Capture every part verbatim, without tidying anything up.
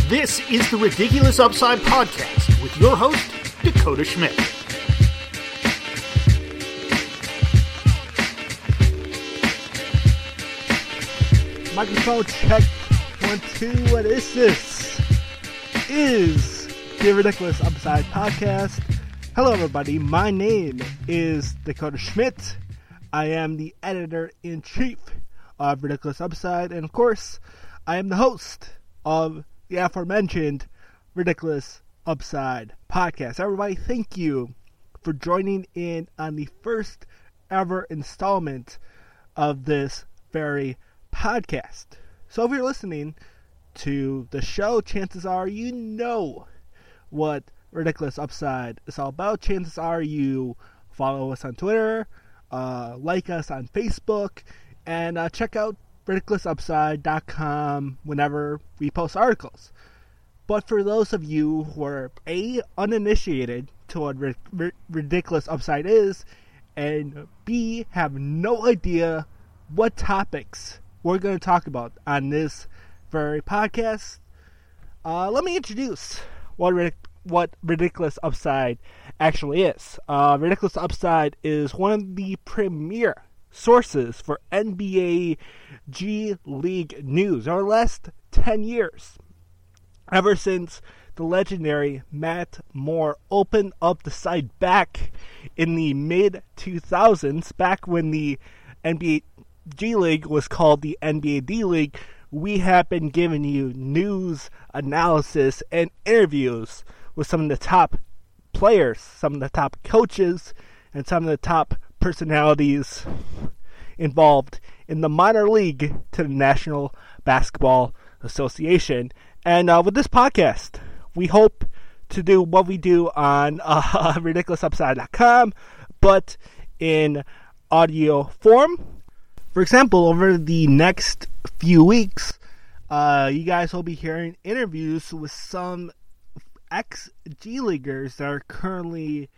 This is the Ridiculous Upside Podcast with your host, Dakota Schmidt. Microphone check. One, two. What is this? Is the Ridiculous Upside Podcast. Hello, everybody. My name is Dakota Schmidt. I am the editor-in-chief of Ridiculous Upside, and of course, I am the host of the aforementioned Ridiculous Upside Podcast. Everybody, thank you for joining in on the first ever installment of this very podcast. So if you're listening to the show, chances are you know what Ridiculous Upside is all about. Chances are you follow us on Twitter, uh, like us on Facebook, and uh, check out ridiculous upside dot com whenever we post articles. But for those of you who are A, uninitiated to what ri- ri- Ridiculous Upside is, and B, have no idea what topics we're going to talk about on this very podcast, uh, let me introduce what ridic- what Ridiculous Upside actually is. Uh, Ridiculous Upside is one of the premier sources for N B A G League news over the last ten years. Ever since the legendary Matt Moore opened up the site back in the mid two thousands, back when the N B A G League was called the N B A D League, we have been giving you news, analysis, and interviews with some of the top players, some of the top coaches, and some of the top personalities involved in the minor league to the National Basketball Association. And uh, with this podcast, we hope to do what we do on uh, ridiculous upside dot com, but in audio form. For example, over the next few weeks, uh, you guys will be hearing interviews with some ex-G Leaguers that are currently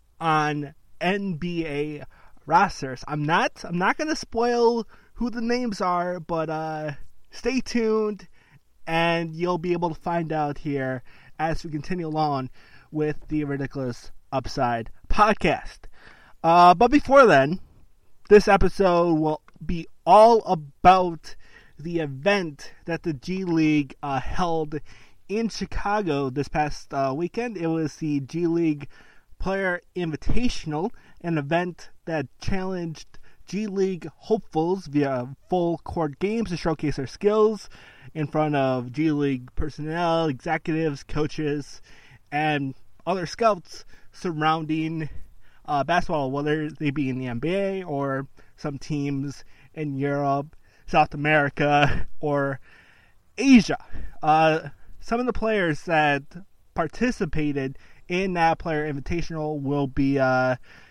on N B A rosters. I'm not I'm not going to spoil who the names are, but uh, stay tuned and you'll be able to find out here as we continue along with the Ridiculous Upside podcast. Uh, but before then, this episode will be all about the event that the G League uh, held in Chicago this past uh, weekend. It was the G League Player Invitational, an event that challenged G League hopefuls via full court games to showcase their skills in front of G League personnel, executives, coaches, and other scouts surrounding uh, basketball, whether they be in the N B A or some teams in Europe, South America, or Asia. Uh, some of the players that participated in that Player Invitational will be uh,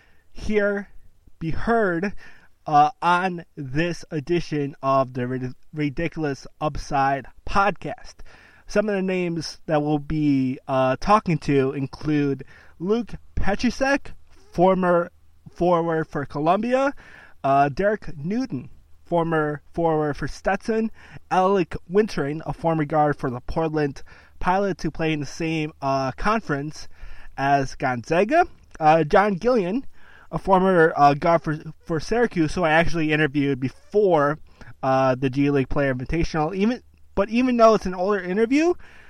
here, be heard uh, on this edition of the Rid- Ridiculous Upside podcast. Some of the names that we'll be uh, talking to include Luke Petrusek, former forward for Columbia, uh, Derek Newton, former forward for Stetson, Alec Wintering, a former guard for the Portland Pilots who play in the same uh, conference as Gonzaga, uh, John Gillian, a former uh, guard for, for Syracuse, who I actually interviewed before uh, the G League Player Invitational. Even, but even though it's an older interview,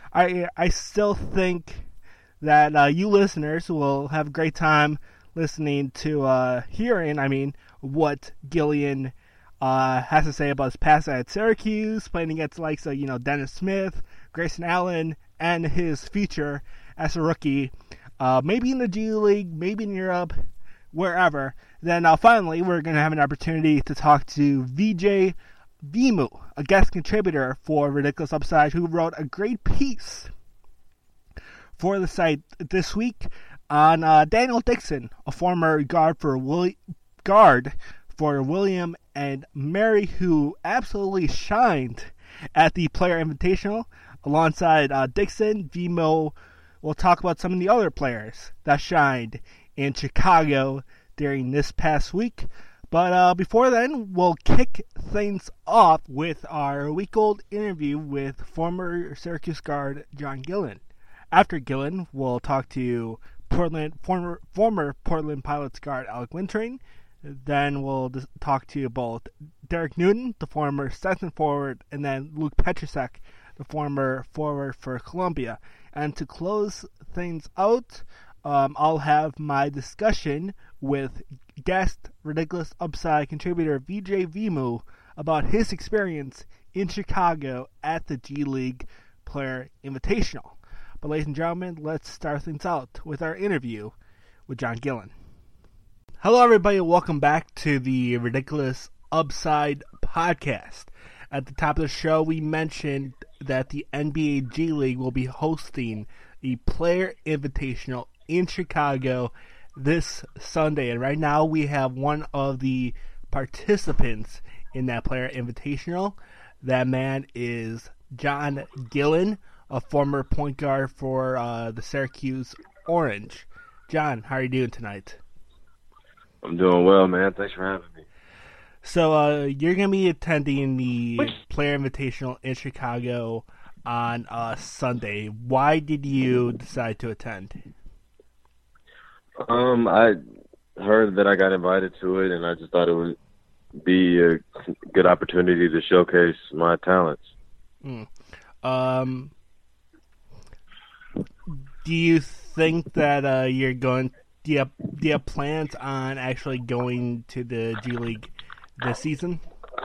I I still think that uh, you listeners will have a great time listening to uh, hearing, I mean, what Gillian uh, has to say about his past at Syracuse, playing against the likes of, you know, Dennis Smith, Grayson Allen, and his future as a rookie, uh, maybe in the G League, maybe in Europe, wherever. Then uh, finally, we're going to have an opportunity to talk to V J Vimu, a guest contributor for Ridiculous Upside, who wrote a great piece for the site this week on uh, Daniel Dixon, a former guard for Willi- guard for William and Mary, who absolutely shined at the Player Invitational. Alongside uh, Dixon, Vimo will talk about some of the other players that shined in Chicago during this past week. But uh, before then, we'll kick things off with our week-old interview with former Syracuse guard John Gillen. After Gillen, we'll talk to Portland former former Portland Pilots guard Alec Wintrain. Then we'll talk to both Derek Newton, the former Stetson forward, and then Luke Petrusek, the former forward for Columbia. And to close things out, um, I'll have my discussion with guest Ridiculous Upside contributor V J Vimu about his experience in Chicago at the G League Player Invitational. But ladies and gentlemen, let's start things out with our interview with John Gillen. Hello everybody, welcome back to the Ridiculous Upside podcast. At the top of the show, we mentioned that the N B A G League will be hosting the Player Invitational in Chicago this Sunday. And right now we have one of the participants in that Player Invitational. That man is John Gillen, a former point guard for uh, the Syracuse Orange. John, how are you doing tonight? I'm doing well, man. Thanks for having me. So uh, you're going to be attending the Player Invitational in Chicago on uh, Sunday. Why did you decide to attend? Um, I heard that I got invited to it, and I just thought it would be a good opportunity to showcase my talents. Mm. Um, do you think that uh, you're going? Do you, have, do you have plans on actually going to the G League this season?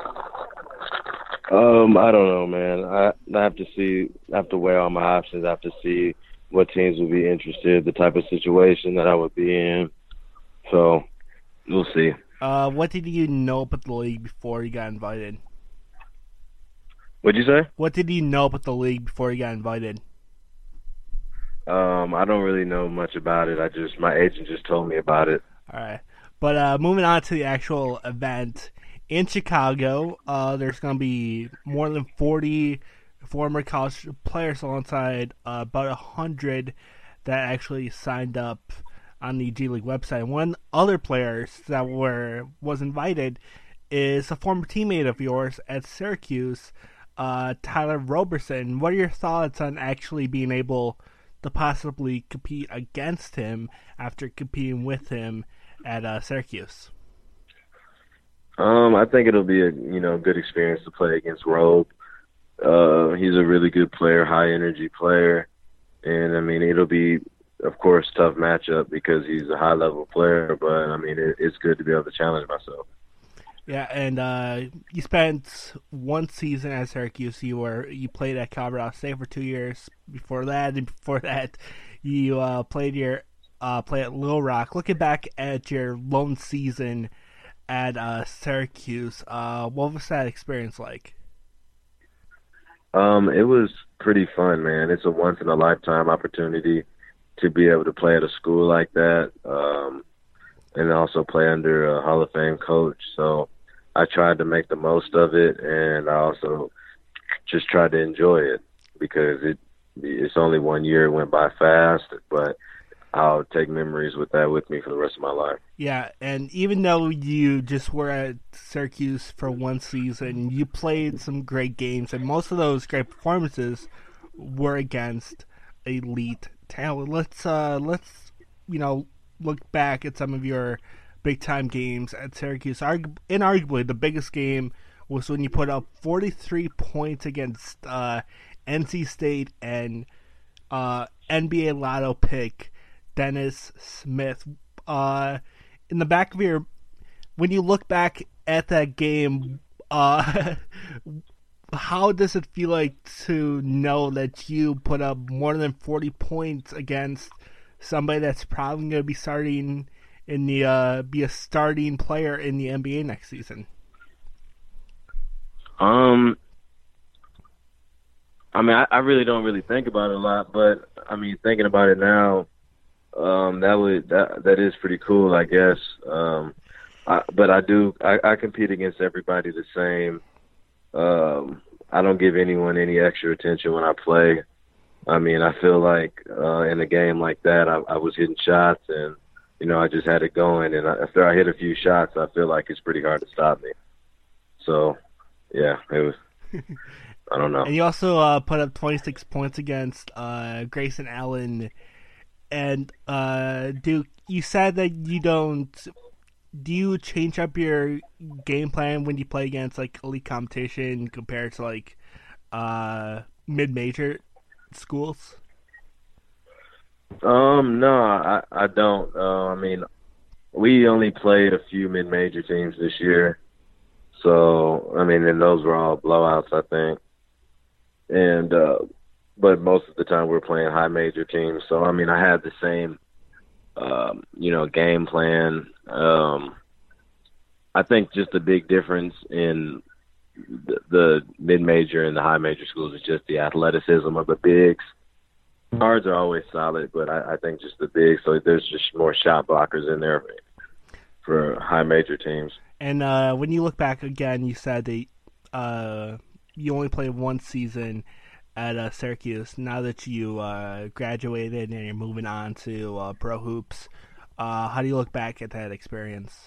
Um, I don't know, man. I, I have to see. I have to weigh all my options. I have to see what teams would be interested, the type of situation that I would be in. So we'll see. Uh, what did you know about the league before you got invited? What'd you say? What did you know about the league before you got invited? Um, I don't really know much about it. I just my agent just told me about it. All right, but uh, moving on to the actual event in Chicago, uh, there's going to be more than forty former college players alongside uh, about a hundred that actually signed up on the G League website. One other players that were was invited is a former teammate of yours at Syracuse, uh, Tyler Roberson. What are your thoughts on actually being able to possibly compete against him after competing with him at uh, Syracuse? Um, I think it'll be a you know good experience to play against Robe. Uh, he's a really good player, high energy player, and I mean it'll be, of course, tough matchup because he's a high level player. But I mean it, it's good to be able to challenge myself. Yeah, and uh, you spent one season at Syracuse. You were you played at Colorado State for two years. Before that, and before that, you uh, played your uh, play at Little Rock. Looking back at your lone season at uh, Syracuse, uh, what was that experience like? Um, it was pretty fun, man. It's a once in a lifetime opportunity to be able to play at a school like that. Um, and also play under a Hall of Fame coach. So I tried to make the most of it, and I also just tried to enjoy it because it it's only one year. It went by fast, but I'll take memories with that with me for the rest of my life. Yeah, and even though you just were at Syracuse for one season, you played some great games, and most of those great performances were against elite talent. Let's uh, let's you know. look back at some of your big-time games at Syracuse. Argu- inarguably, the biggest game was when you put up forty-three points against uh, N C State and uh, N B A Lotto pick Dennis Smith. Uh, in the back of your, when you look back at that game, uh, how does it feel like to know that you put up more than forty points against somebody that's probably going to be starting in the uh, be a starting player in the N B A next season? Um, I mean, I, I really don't really think about it a lot, but I mean, thinking about it now, um, that would that that is pretty cool, I guess. Um, I, but I do I, I compete against everybody the same. Um, I don't give anyone any extra attention when I play. I mean, I feel like uh, in a game like that, I, I was hitting shots, and you know, I just had it going, and after I hit a few shots, I feel like it's pretty hard to stop me. So, yeah, it was. I don't know. And you also uh, put up twenty-six points against uh, Grayson Allen. And uh, Duke, you said that you don't. Do you change up your game plan when you play against like elite competition compared to like uh, mid-major schools? Um, no, I, I don't. Uh, I mean, we only played a few mid-major teams this year. So, I mean, and those were all blowouts, I think. And, uh, but most of the time we we're playing high major teams. So, I mean, I had the same, um, you know, game plan. Um, I think just the big difference in the, the mid-major and the high major schools is just the athleticism of the bigs. Guards are always solid, but I, I think just the big, so there's just more shot blockers in there for high major teams. And uh, when you look back again, you said that uh, you only played one season at uh, Syracuse. Now that you uh, graduated and you're moving on to uh, pro hoops, uh, how do you look back at that experience?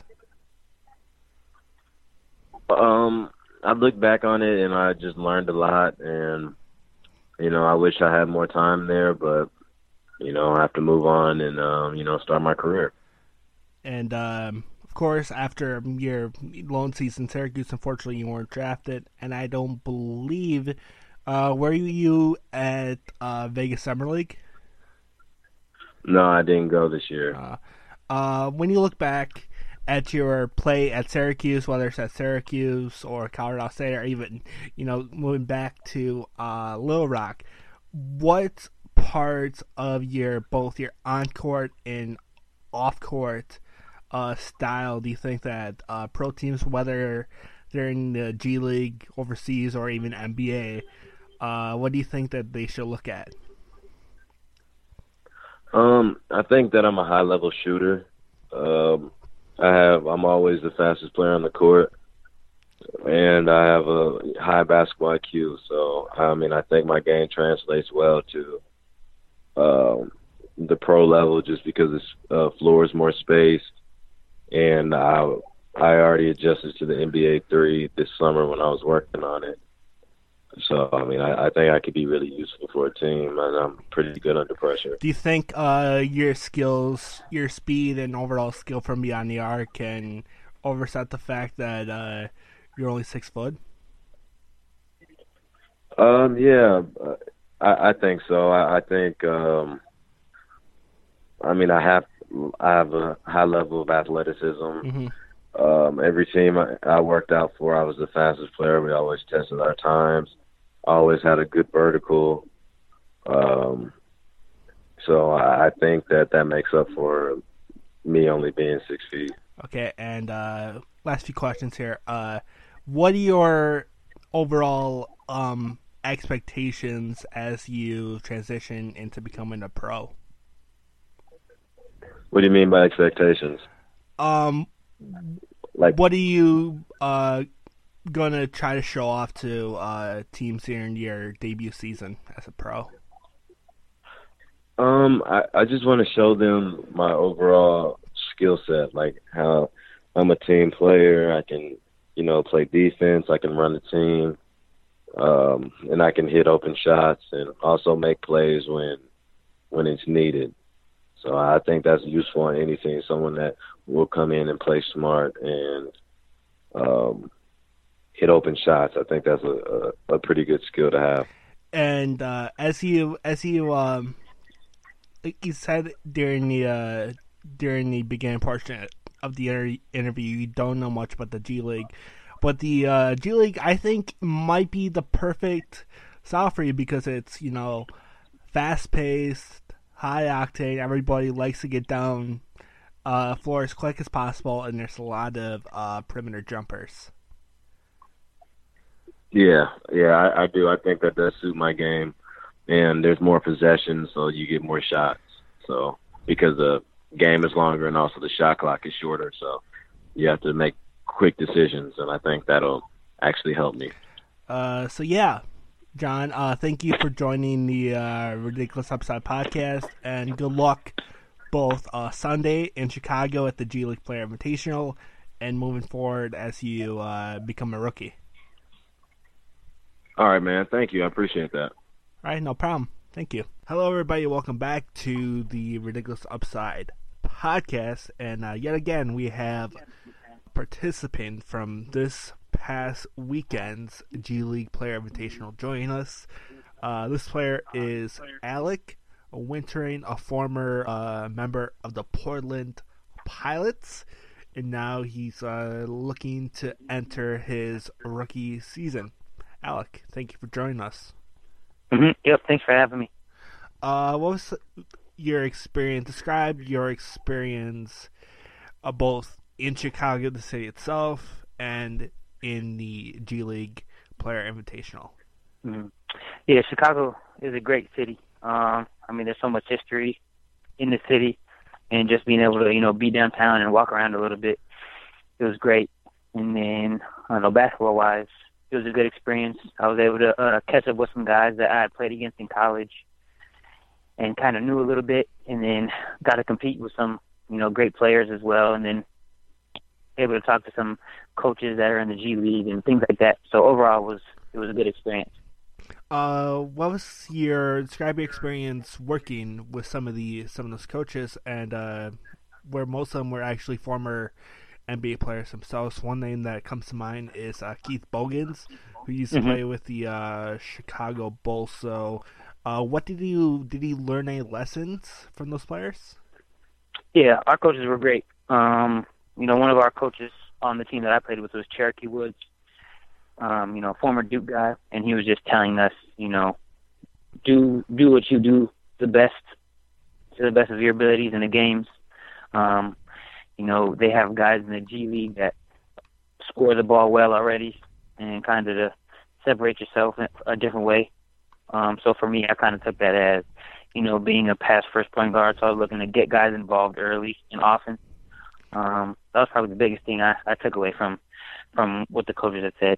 Um, I look back on it and I just learned a lot, and you know, I wish I had more time there, but, you know, I have to move on and, um, you know, start my career. And, um, of course, after your lone season, Syracuse, unfortunately, you weren't drafted. And I don't believe, uh, were you at uh, Vegas Summer League? No, I didn't go this year. Uh, uh, when you look back at your play at Syracuse, whether it's at Syracuse or Colorado State, or even, you know, moving back to uh, Little Rock, what parts of your both your on-court and off-court uh, style do you think that uh, pro teams, whether they're in the G League, overseas, or even N B A, uh, what do you think that they should look at? Um, I think that I'm a high-level shooter. Um, I have. I'm always the fastest player on the court, and I have a high basketball I Q. So, I mean, I think my game translates well to um, the pro level, just because the uh, floor is more spaced, and I I already adjusted to the N B A three this summer when I was working on it. So, I mean, I, I think I could be really useful for a team, and I'm pretty good under pressure. Do you think uh, your skills, your speed, and overall skill from beyond the arc can overset the fact that uh, you're only six foot? Um, yeah, I, I think so. I, I think, um, I mean, I have I have a high level of athleticism. Mm-hmm. Um, every team I, I worked out for, I was the fastest player. We always tested our times. Always had a good vertical. Um, so I, I think that that makes up for me only being six feet. Okay, and uh, last few questions here. Uh, what are your overall um, expectations as you transition into becoming a pro? What do you mean by expectations? Um, like, what are you uh, gonna try to show off to uh, teams here in your debut season as a pro? Um, I, I just want to show them my overall skill set, like how I'm a team player. I can, you know, play defense. I can run the team, um, and I can hit open shots and also make plays when when it's needed. So I think that's useful on any team. Someone that will come in and play smart and um, hit open shots. I think that's a, a, a pretty good skill to have. And uh, as you as you um, you said during the uh, during the beginning portion of the inter- interview, you don't know much about the G League, but the uh, G League I think might be the perfect style for you because it's, you know, fast paced, high octane. Everybody likes to get down uh, floor as quick as possible, and there's a lot of uh, perimeter jumpers. Yeah, yeah, I, I do. I think that does suit my game, and there's more possession, so you get more shots. So because the game is longer and also the shot clock is shorter, so you have to make quick decisions, and I think that'll actually help me. Uh, so yeah, John, uh, thank you for joining the uh, Ridiculous Upside podcast, and good luck both uh, Sunday in Chicago at the G League Player Invitational and moving forward as you uh, become a rookie. All right, man. Thank you. I appreciate that. All right, no problem. Thank you. Hello, everybody. Welcome back to the Ridiculous Upside podcast. And uh, yet again, we have a participant from this past weekend's G League Player Invitational joining us. Uh, this player is Alec Wintering, a former uh, member of the Portland Pilots, and now he's uh, looking to enter his rookie season. Alec, thank you for joining us. Mm-hmm. Yep, thanks for having me. Uh, what was your experience? Describe your experience uh, both in Chicago, the city itself, and in the G League Player Invitational. Mm-hmm. Yeah, Chicago is a great city. Um, I mean, there's so much history in the city, and just being able to, you know, be downtown and walk around a little bit, it was great. And then, I don't know, basketball-wise, it was a good experience. I was able to uh, catch up with some guys that I had played against in college and kind of knew a little bit, and then got to compete with some, you know, great players as well, and then able to talk to some coaches that are in the G League and things like that. So overall, it was it was a good experience. Uh, what was your describe your experience working with some of the some of those coaches, and uh, where most of them were actually former N B A players themselves? One name that comes to mind is uh, Keith Bogans, who used to mm-hmm. play with the uh, Chicago Bulls. So, uh, what did you did he learn any lessons from those players? Yeah, our coaches were great. Um, you know, one of our coaches on the team that I played with was Cherokee Woods. Um, you know, former Duke guy, and he was just telling us, you know, do do what you do the best, to the best of your abilities in the games. Um, you know, they have guys in the G League that score the ball well already, and kind of to separate yourself in a different way. Um, so for me, I kind of took that as, you know, being a pass first point guard, so I was looking to get guys involved early and often. Um, that was probably the biggest thing I, I took away from from what the coaches had said.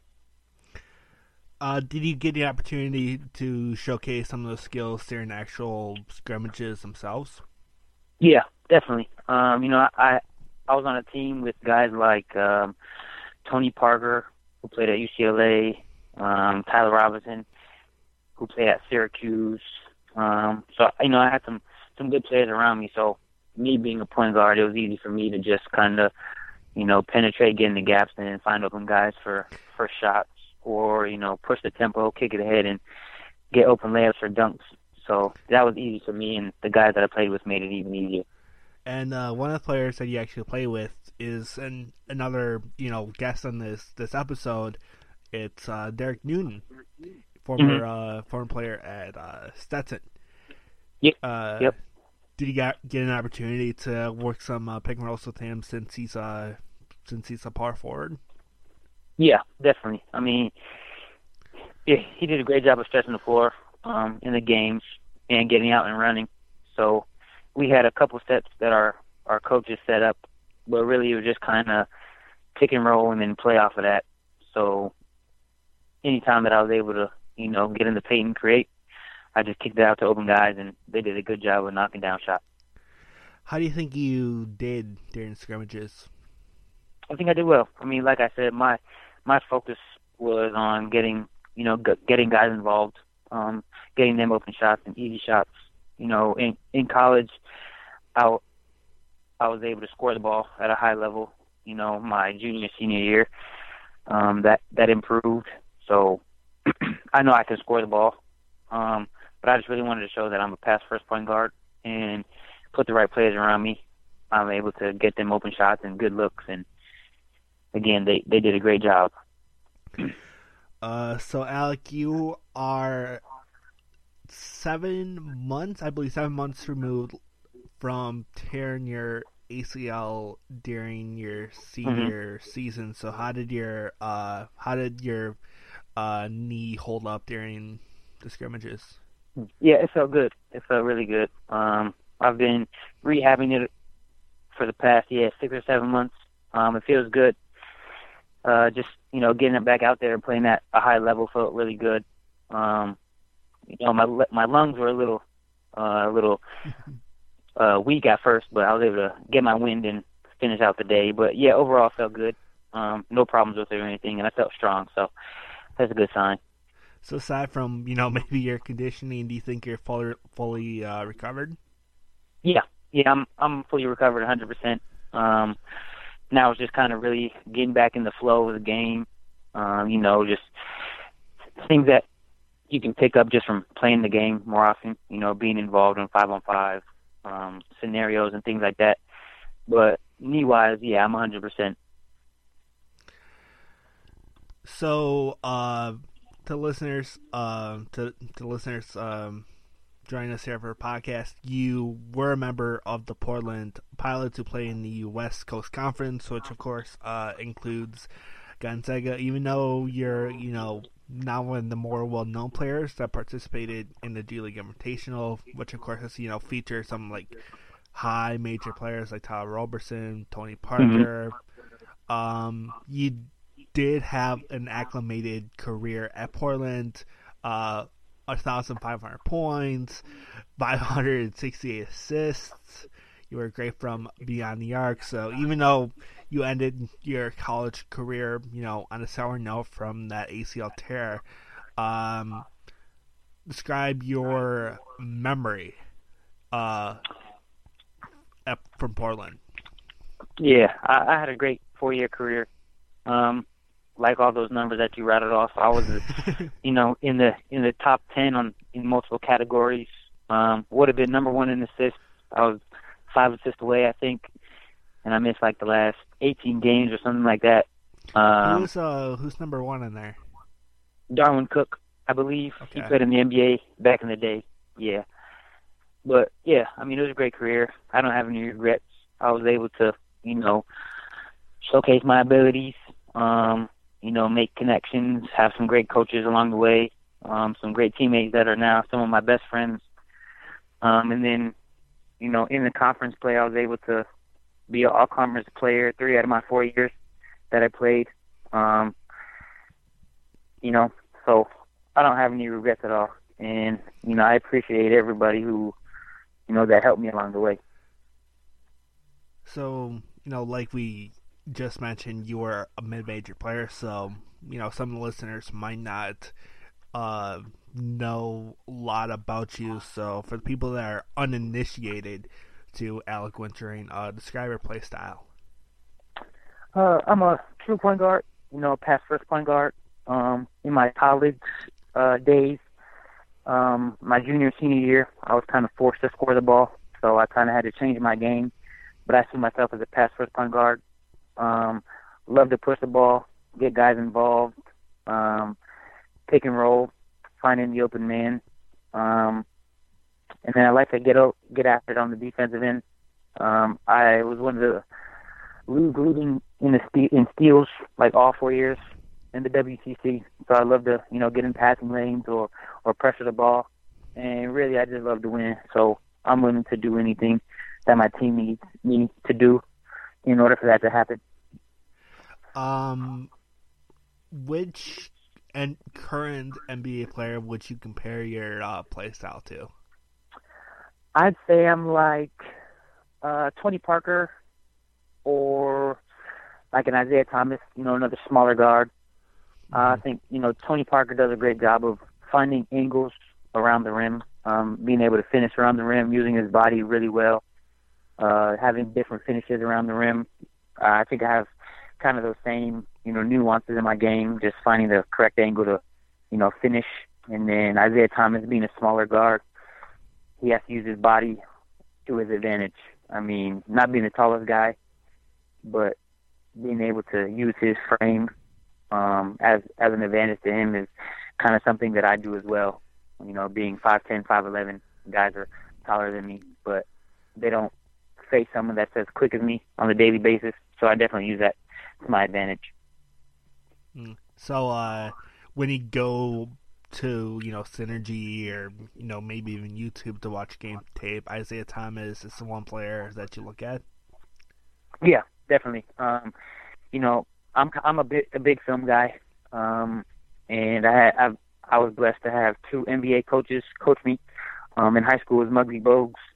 Uh, did you get the opportunity to showcase some of those skills during actual scrimmages themselves? Yeah, definitely. Um, you know, I I was on a team with guys like um, Tony Parker, who played at U C L A, um, Tyler Robinson, who played at Syracuse. Um, so, you know, I had some, some good players around me. So, me being a point guard, it was easy for me to just kind of, you know, penetrate, get in the gaps, and find open guys for, for shots. Or, you know, push the tempo, kick it ahead, and get open layups or dunks. So that was easy for me, and the guys that I played with made it even easier. And uh, one of the players that you actually play with is an, another, you know, guest on this, this episode. It's uh, Derek Newton, former mm-hmm. uh, former player at uh, Stetson. Yep. Uh, yep. Did you get get an opportunity to work some uh, pick and rolls with him since he's uh since he's a power forward? Yeah, definitely. I mean, yeah, he did a great job of stretching the floor um, in the games and getting out and running. So we had a couple steps that our, our coaches set up, but really it was just kind of pick and roll and then play off of that. So anytime that I was able to, you know, get in the paint and create, I just kicked it out to open guys, and they did a good job of knocking down shots. How do you think you did during scrimmages? I think I did well. I mean, like I said, my my focus was on getting, you know, g- getting guys involved, um, getting them open shots and easy shots. You know, in in college, I, I was able to score the ball at a high level. You know, my junior senior year, um, that that improved. So I know I can score the ball, um, but I just really wanted to show that I'm a pass first point guard and put the right players around me. I'm able to get them open shots and good looks, and again, they, they did a great job. Uh, so, Alec, you are seven months, I believe, seven months removed from tearing your A C L during your senior mm-hmm. season. So, how did your uh, how did your uh, knee hold up during the scrimmages? Yeah, it felt good. It felt really good. Um, I've been rehabbing it for the past yeah six or seven months. Um, it feels good. Uh, just, you know, getting it back out there and playing at a high level felt really good. Um, you know, my my lungs were a little, uh, a little, uh, weak at first, but I was able to get my wind and finish out the day. But yeah, overall I felt good. Um, no problems with it or anything, and I felt strong, so that's a good sign. So aside from, you know, maybe your conditioning, do you think you're fully, fully uh, recovered? Yeah, yeah, I'm I'm fully recovered one hundred percent. Um, now it's just kind of really getting back in the flow of the game. Um, you know, just things that you can pick up just from playing the game more often. You know, being involved in five on five um, scenarios and things like that. But knee wise, yeah, I'm one hundred percent. So, uh, to listeners, uh, to to listeners, um, joining us here for a podcast, you were a member of the Portland Pilots who play in the West Coast Conference, which of course uh, includes Gonzaga. Even though you're, you know, now one of the more well-known players that participated in the G League Invitational, which of course has, you know, featured some like high major players like Tyler Roberson, Tony Parker. Mm-hmm. Um, you did have an acclimated career at Portland, uh, one thousand five hundred points, five hundred sixty-eight assists. You were great from beyond the arc. So even though you ended your college career, you know, on a sour note from that A C L tear, um, describe your memory uh, at, from Portland. Yeah, I, I had a great four-year career. Um, like all those numbers that you rattled off, I was, you know, in the in the top ten on in multiple categories. Um, would have been number one in assists. I was five assists away, I think, and I missed like the last eighteen games or something like that. Um, who's uh, who's number one in there? Darwin Cook, I believe. Okay. He played in the N B A back in the day. Yeah, but yeah, I mean, it was a great career. I don't have any regrets. I was able to, you know, showcase my abilities. Um, you know, make connections, have some great coaches along the way, um, some great teammates that are now some of my best friends. Um, and then, you know, in the conference play, I was able to be an all-conference player three out of my four years that I played. Um, you know, so I don't have any regrets at all. And, you know, I appreciate everybody who, you know, that helped me along the way. So, you know, like we just mentioned, you were a mid-major player, so, you know, some of the listeners might not uh, know a lot about you. So for the people that are uninitiated to Alec Wintering, uh, describe your play style. Uh, I'm a true point guard, you know, pass first point guard. Um, in my college uh, days, um, my junior senior year, I was kind of forced to score the ball, so I kind of had to change my game. But I see myself as a pass first point guard. Um, love to push the ball, get guys involved, um, pick and roll, finding the open man. Um, and then I like to get out, get after it on the defensive end. Um, I was one of the league leading in the ste- in steals like all four years in the W C C. So I love to, you know, get in passing lanes or, or pressure the ball. And really, I just love to win. So I'm willing to do anything that my team needs me to do in order for that to happen. Um, which and current N B A player would you compare your uh, play style to? I'd say I'm like uh, Tony Parker or like an Isaiah Thomas, you know, another smaller guard. Uh, I think, you know, Tony Parker does a great job of finding angles around the rim, um, being able to finish around the rim, using his body really well, uh, having different finishes around the rim. Uh, I think I have kind of those same, you know, nuances in my game, just finding the correct angle to, you know, finish. And then Isaiah Thomas being a smaller guard, he has to use his body to his advantage. I mean, not being the tallest guy, but being able to use his frame um, as as an advantage to him is kind of something that I do as well. You know, being five ten, five eleven, guys are taller than me, but they don't face someone that's as quick as me on a daily basis. So I definitely use that to my advantage. So uh, when you go to, you know, Synergy or, you know, maybe even YouTube to watch game tape, Isaiah Thomas is the one player that you look at? Yeah, definitely. Um, you know, I'm I'm a big a big film guy, um, and I I've, I was blessed to have two N B A coaches coach me. Um, in high school, it was Muggsy Bogues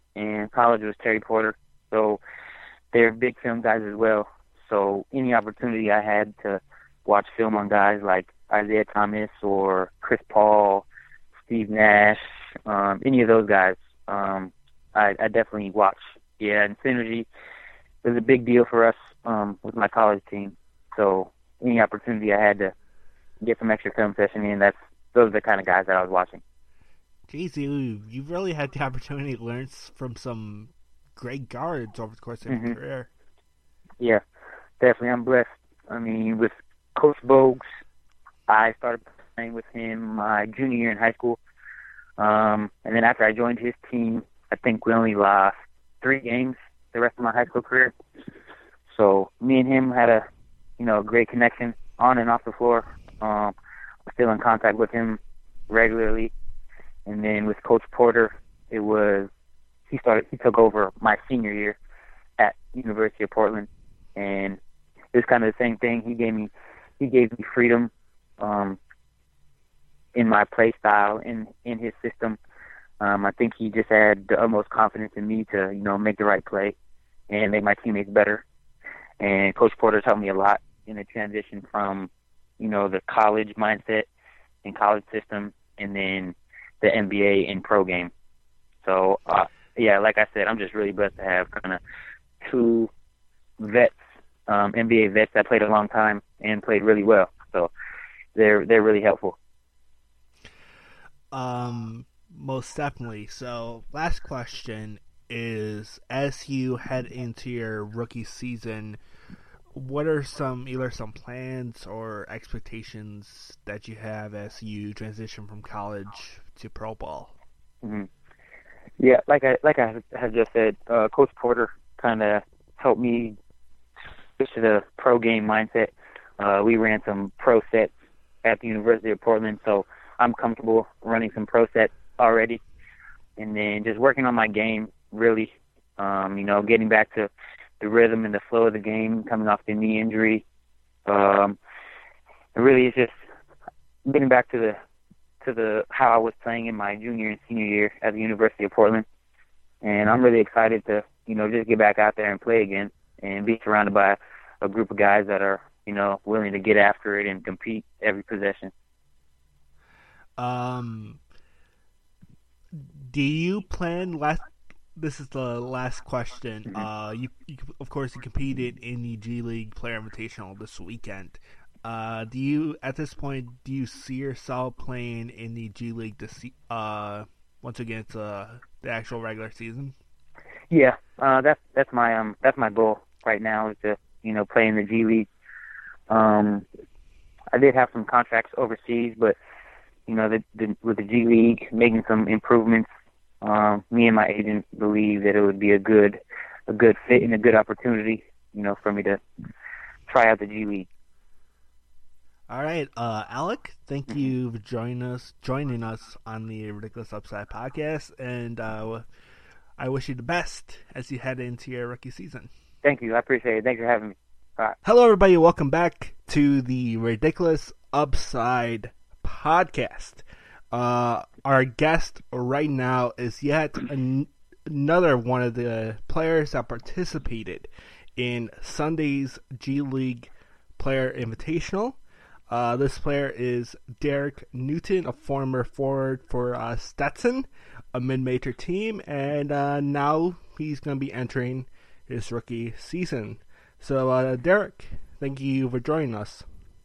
and college was Terry Porter. So they're big film guys as well. So any opportunity I had to watch film on guys like Isaiah Thomas or Chris Paul, Steve Nash, um, any of those guys, um, I, I definitely watch. Yeah, and Synergy was a big deal for us um, with my college team. So any opportunity I had to get some extra film session in, that's those are the kind of guys that I was watching. Geez, you, you've really had the opportunity to learn from some great guards over the course of mm-hmm. your career. Yeah, definitely. I'm blessed. I mean, with Coach Bogues, I started playing with him my junior year in high school. Um, and then after I joined his team, I think we only lost three games the rest of my high school career. So me and him had a, you know, great connection on and off the floor. Um, I'm still in contact with him regularly. And then with Coach Porter, it was he started he took over my senior year at University of Portland, and it was kind of the same thing. He gave me he gave me freedom um, in my play style, in in his system. Um, I think he just had the utmost confidence in me to, you know, make the right play and make my teammates better. And Coach Porter's helped me a lot in the transition from, you know, the college mindset and college system, and then the N B A and pro game. So, uh, yeah, like I said, I'm just really blessed to have kind of two vets, um, N B A vets that played a long time and played really well. So they're they're really helpful. Um, most definitely. So, last question is, as you head into your rookie season, what are some either some plans or expectations that you have as you transition from college to pro ball? Mm-hmm. Yeah, like I like I have just said, uh, Coach Porter kind of helped me switch to the pro game mindset. Uh, we ran some pro sets at the University of Portland, so I'm comfortable running some pro sets already. And then just working on my game, really, um, you know, getting back to the rhythm and the flow of the game, coming off the knee injury. Um, it really is just getting back to the to the how I was playing in my junior and senior year at the University of Portland. And I'm really excited to, you know, just get back out there and play again and be surrounded by a group of guys that are, you know, willing to get after it and compete every possession. Um, do you plan last? This is the last question. Mm-hmm. Uh, you, you of course you competed in the G League Player Invitational this weekend. Uh, do you at this point do you see yourself playing in the G League this uh once again it's uh the actual regular season? Yeah, uh, that's that's my um that's my goal right now is to, you know, play in the G League. Um, I did have some contracts overseas, but you know, the, the, with the G League making some improvements, um, me and my agent believe that it would be a good a good fit and a good opportunity, you know, for me to try out the G League. All right, uh, Alec, thank you for joining us joining us on the Ridiculous Upside podcast, and uh, I wish you the best as you head into your rookie season. Thank you, I appreciate it. Thanks for having me. Bye. Hello, everybody. Welcome back to the Ridiculous Upside podcast. Uh, our guest right now is yet an- another one of the players that participated in Sunday's G League Player Invitational. Uh, this player is Derek Newton, a former forward for uh, Stetson, a mid-major team, and uh, now he's going to be entering his rookie season. So, uh, Derek, thank you for joining us.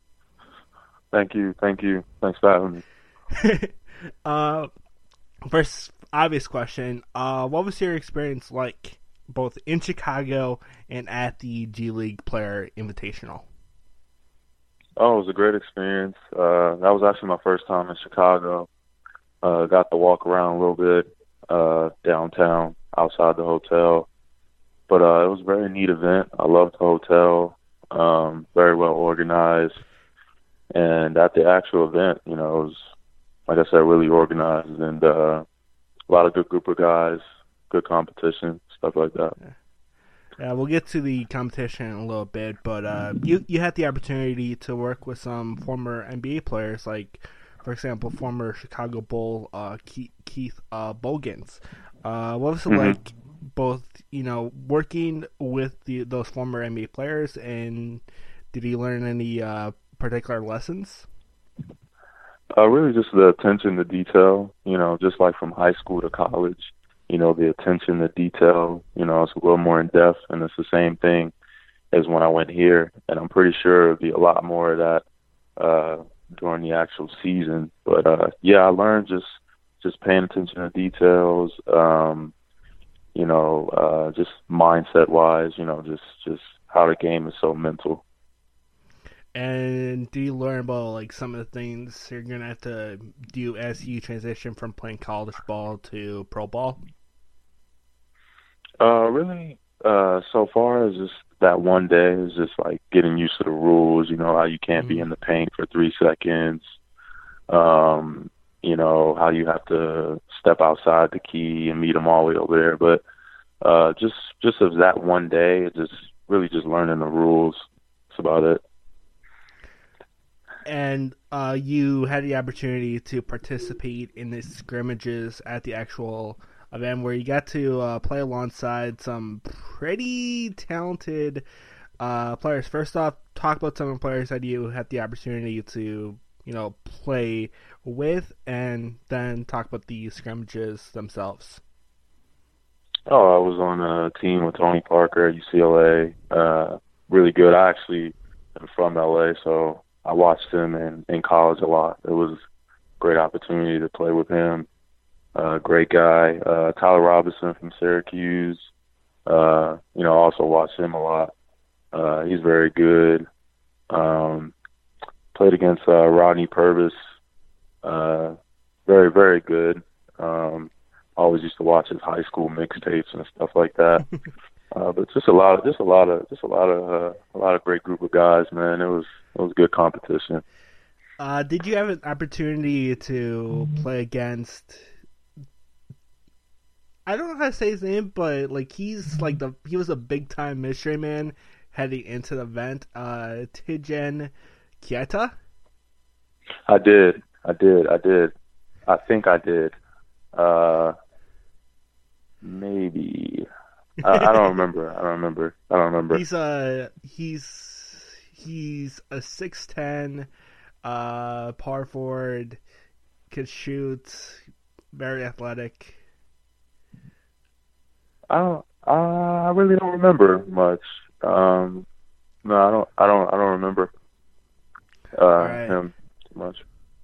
Thank you, thank you. Thanks for having me. uh, first, obvious question, uh, what was your experience like both in Chicago and at the G League Player Invitational? Oh, it was a great experience. Uh, that was actually my first time in Chicago. Uh, got to walk around a little bit uh, downtown, outside the hotel. But uh, it was a very neat event. I loved the hotel, um, very well organized. And at the actual event, you know, it was, like I said, really organized and uh, a lot of good group of guys, good competition, stuff like that. Yeah. Yeah, we'll get to the competition in a little bit, but uh, you you had the opportunity to work with some former N B A players, like, for example, former Chicago Bull uh, Keith, Keith uh, Bogans. Uh, what was it Mm-hmm. like, both you know, working with the those former N B A players, and did you learn any uh, particular lessons? Uh, really just the attention to detail, you know, just like from high school to college, you know, the attention to detail, you know, it's a little more in depth, and it's the same thing as when I went here. And I'm pretty sure it'll be a lot more of that uh, during the actual season. But, uh, yeah, I learned just, just paying attention to details, um, you know, uh, just mindset-wise, you know, just, just how the game is so mental. And do you learn about like some of the things you're gonna have to do as you transition from playing college ball to pro ball? Uh, really, uh, so far as just that one day is just like getting used to the rules, you know, how you can't be in the paint for three seconds, um, you know, how you have to step outside the key and meet them all the way over there. But uh, just, just as that one day, it's just really just learning the rules. That's about it. And uh, you had the opportunity to participate in the scrimmages at the actual event, where you got to uh, play alongside some pretty talented uh, players. First off, talk about some of the players that you had the opportunity to, you know, play with, and then talk about the scrimmages themselves. Oh, I was on a team with Tony Parker at U C L A. Uh, really good. I actually am from L A, so I watched him in, in college a lot. It was a great opportunity to play with him. Uh, great guy. Uh, Tyler Robinson from Syracuse. Uh, you know, also watched him a lot. Uh, he's very good. Um, played against uh, Rodney Purvis. Uh, very, very good. Um, always used to watch his high school mixtapes and stuff like that. Uh, but just a lot of, just a lot of, just a lot of, uh, a lot of great group of guys, man. It was, it was good competition. Uh, did you have an opportunity to play against? I don't know how to say his name, but like he's like the he was a big time mystery man heading into the event. Uh, Tijen Kieta. I did, I did, I did. I think I did. Uh, maybe. I, I don't remember. I don't remember. I don't remember. He's a he's he's a six ten, uh, power forward, can shoot, very athletic. I don't. I really don't remember much. Um, no, I don't. I don't. I don't remember uh, right. him too much.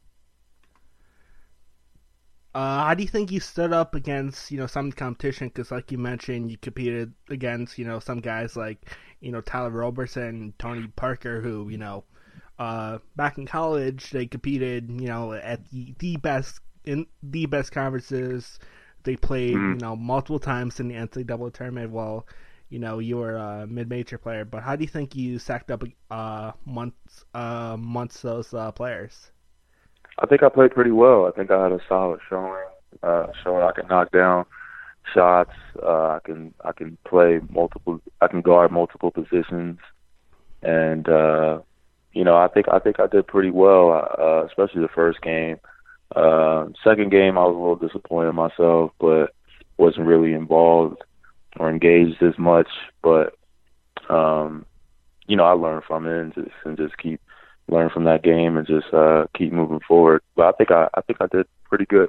Uh, how do you think you stood up against, you know, some competition? Because, like you mentioned, you competed against, you know, some guys like, you know, Tyler Roberson, Tony Parker, who, you know, uh, back in college they competed, you know, at the, the best in the best conferences. They played, Mm-hmm. you know, multiple times in the N C double A tournament. While, you know, you were a mid-major player. But how do you think you stacked up uh, months, uh, amongst those uh, players? I think I played pretty well. I think I had a solid showing. Uh, showing I can knock down shots. Uh, I can I can play multiple. I can guard multiple positions, and uh, you know I think I think I did pretty well. Uh, especially the first game. Uh, second game I was a little disappointed in myself, but wasn't really involved or engaged as much. But um, you know I learned from it and just and just keep. learn from that game and just uh, keep moving forward. But I think I, I think I did pretty good.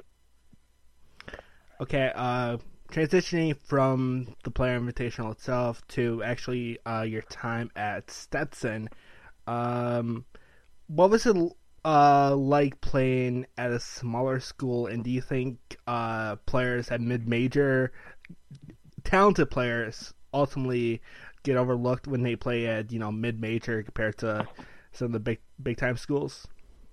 Okay, uh, transitioning from the Player Invitational itself to actually uh, your time at Stetson, um, what was it uh, like playing at a smaller school? And do you think uh, players at mid-major, talented players, ultimately get overlooked when they play at, you know, mid-major compared to some of the big big time schools?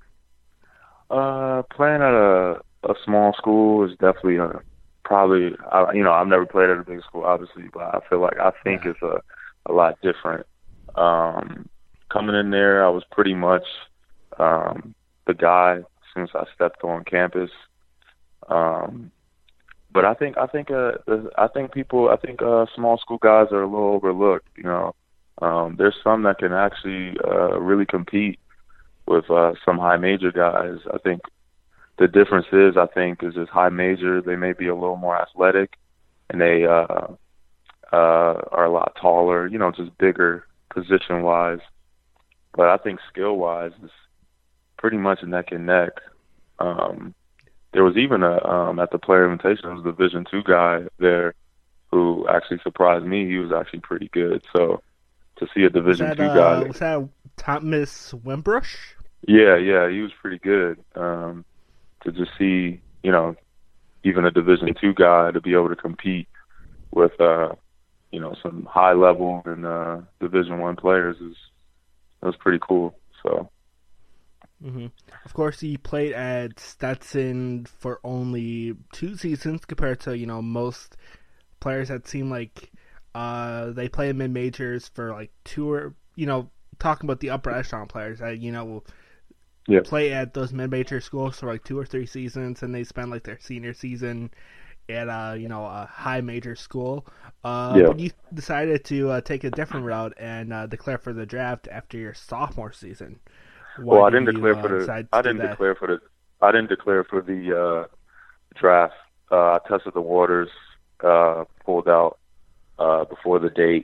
Uh, playing at a a small school is definitely a, probably I, you know I've never played at a big school obviously, but I feel like I think yeah. it's a a lot different. Um, coming in there, I was pretty much um, the guy since I stepped on campus. Um, but I think I think uh, I think people I think uh, small school guys are a little overlooked. You know. Um, there's some that can actually uh, really compete with uh, some high major guys. I think the difference is, I think, is just high major, they may be a little more athletic, and they uh, uh, are a lot taller, you know, just bigger position-wise. But I think skill-wise, it's pretty much neck and neck. Um, there was even a um, at the player invitation, there was a Division two guy there who actually surprised me. He was actually pretty good. So to see a Division was that, two uh, guy, was that Thomas Wimbush? yeah, yeah, he was pretty good. Um, to just see, you know, even a Division two guy to be able to compete with, uh, you know, some high level and uh, Division one players is it was pretty cool. So. Mm-hmm. Of course, he played at Stetson for only two seasons compared to, you know, most players that seem like uh, they play in mid-majors for like two or, you know, talking about the upper echelon players that, you know, yeah. play at those mid-major schools for like two or three seasons, and they spend like their senior season at a, you know, a high major school. Uh, yeah. But you decided to uh, take a different route and uh, declare for the draft after your sophomore season. Why well, I did didn't you, declare uh, for the. decide to I do didn't that? declare for the. I didn't declare for the uh, draft. Uh, I tested the waters, uh, pulled out uh, before the date.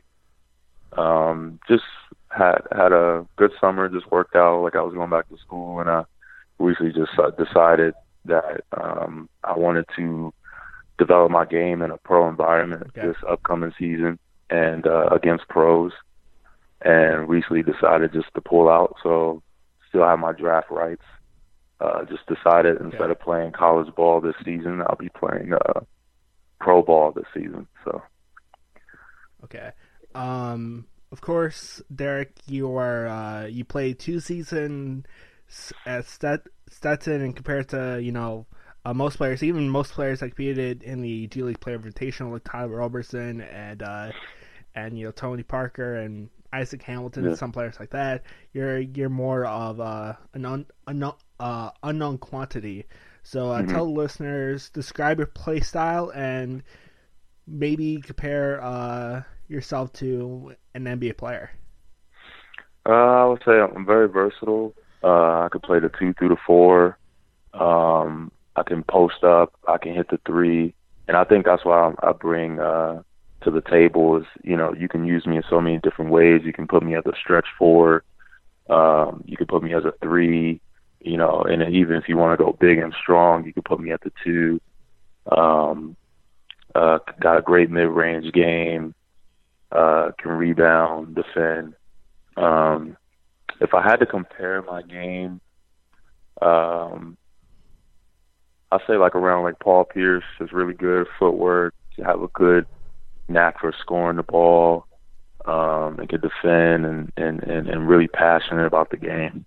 Um, just had had a good summer. Just worked out like I was going back to school, and I recently just uh, decided that um, I wanted to develop my game in a pro environment Okay. this upcoming season and uh, against pros. And recently decided just to pull out. So still have my draft rights. Uh, just decided instead Okay. of playing college ball this season, I'll be playing uh, pro ball this season. So Okay. Um, of course, Derek, you are uh, you played two seasons at Stet- Stetson, and compared to, you know, uh, most players, even most players that competed in the G League Player Invitational, like Tyler Roberson and uh, and you know Tony Parker and Isaac Hamilton, Yeah. and some players like that, you're you're more of uh, an un, unknown uh, unknown quantity. So uh, Mhm. tell the listeners, describe your play style, and maybe compare uh, yourself to an N B A player. uh, I would say I'm very versatile. Uh, I can play the two through the four. Um, I can post up. I can hit the three, and I think that's why I, I bring uh, to the table is, you know, you can use me in so many different ways. You can put me as a stretch four. Um, you can put me as a three. You know, and then even if you want to go big and strong, you can put me at the two. Um, uh, got a great mid-range game. Uh, can rebound, defend. Um, if I had to compare my game, um, I'd say like around like Paul Pierce is really good footwork. You have a good knack for scoring the ball, um, and can defend and, and, and, and really passionate about the game.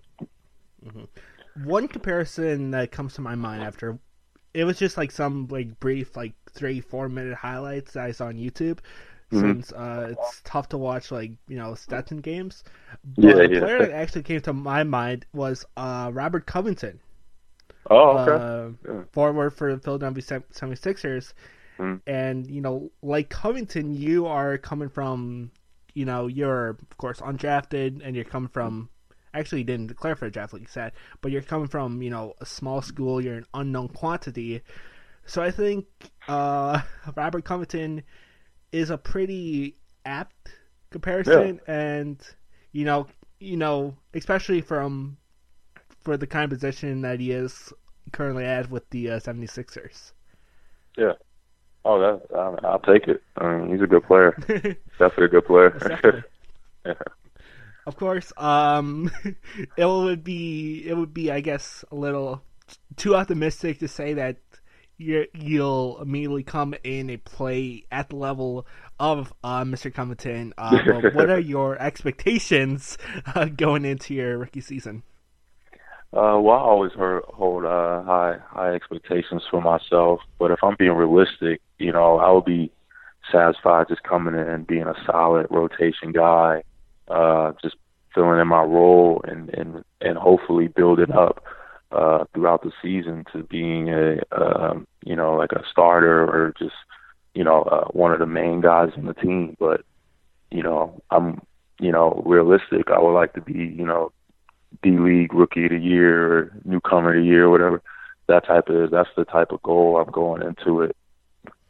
Mm-hmm. One comparison that comes to my mind after, it was just like some like brief like three four minute highlights that I saw on YouTube. Mhm. Since uh, it's tough to watch like you know Stetson games, but Yeah, the yeah. player that actually came to my mind was uh, Robert Covington. Oh, okay. Uh, Yeah. forward for the Philadelphia seventy-sixers. Mm. And, you know, like Covington, you are coming from, you know, you're, of course, undrafted, and you're coming from, actually you didn't declare for a draft, like you said, but you're coming from, you know, a small school, you're an unknown quantity. So I think uh, Robert Covington is a pretty apt comparison, Yeah. and, you know, you know, especially from for the kind of position that he is currently at with the uh, seventy-sixers. Yeah. Oh, that I, I'll take it. I mean, he's a good player. Definitely a good player. Definitely. Yeah. Of course, um, it would be it would be I guess a little too optimistic to say that you're, you'll immediately come in and play at the level of uh, Mister Covington. Uh, but what are your expectations uh, going into your rookie season? Uh, well, I always heard, hold uh, high high expectations for myself, but if I'm being realistic, you know, I would be satisfied just coming in and being a solid rotation guy, uh, just filling in my role and and, and hopefully building up uh, throughout the season to being a um, you know like a starter or just you know uh, one of the main guys in the team. But you know, I'm you know realistic. I would like to be you know. D-League Rookie of the Year or Newcomer of the Year or whatever that type of that's the type of goal I'm going into it.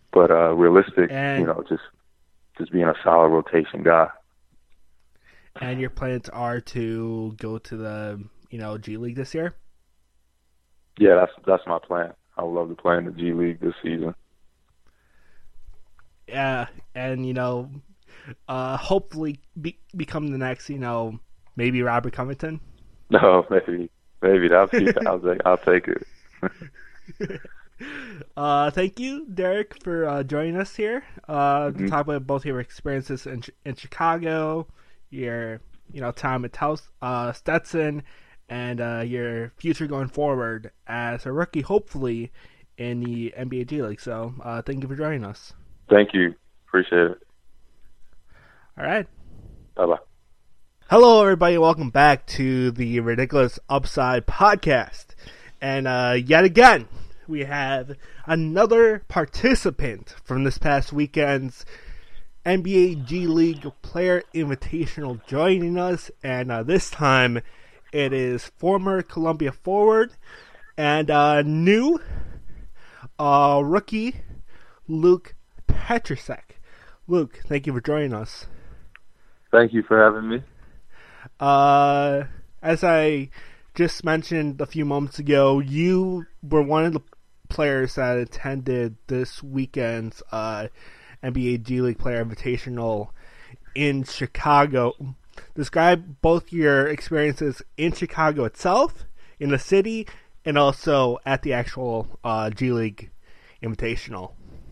but uh, realistic, And- you know, just just being a solid rotation guy. And your plans are to go to the, you know, G League this year? Yeah, that's that's my plan. I would love to play in the G League this season. Yeah, and, you know, uh, hopefully be- become the next, you know, maybe Robert Covington. No, maybe maybe that'll be. I'll take I'll take it. uh, thank you, Derek, for uh, joining us here uh, Mm-hmm. to talk about both your experiences in in Chicago, your you know time at Taos, uh, Stetson, and uh, your future going forward as a rookie, hopefully in the N B A G League. So, uh, thank you for joining us. Thank you. Appreciate it. All right. Bye bye. Hello, everybody. Welcome back to the Ridiculous Upside podcast. And uh, yet again, we have another participant from this past weekend's N B A G League Player Invitational joining us. And uh, this time, it is former Columbia forward and uh, new uh, rookie Luke Petrusek. Luke, thank you for joining us. Thank you for having me. Uh, as I just mentioned a few moments ago, you were one of the players that attended this weekend's uh, N B A G League Player Invitational in Chicago. Describe both your experiences in Chicago itself, in the city, and also at the actual uh, G League Invitational.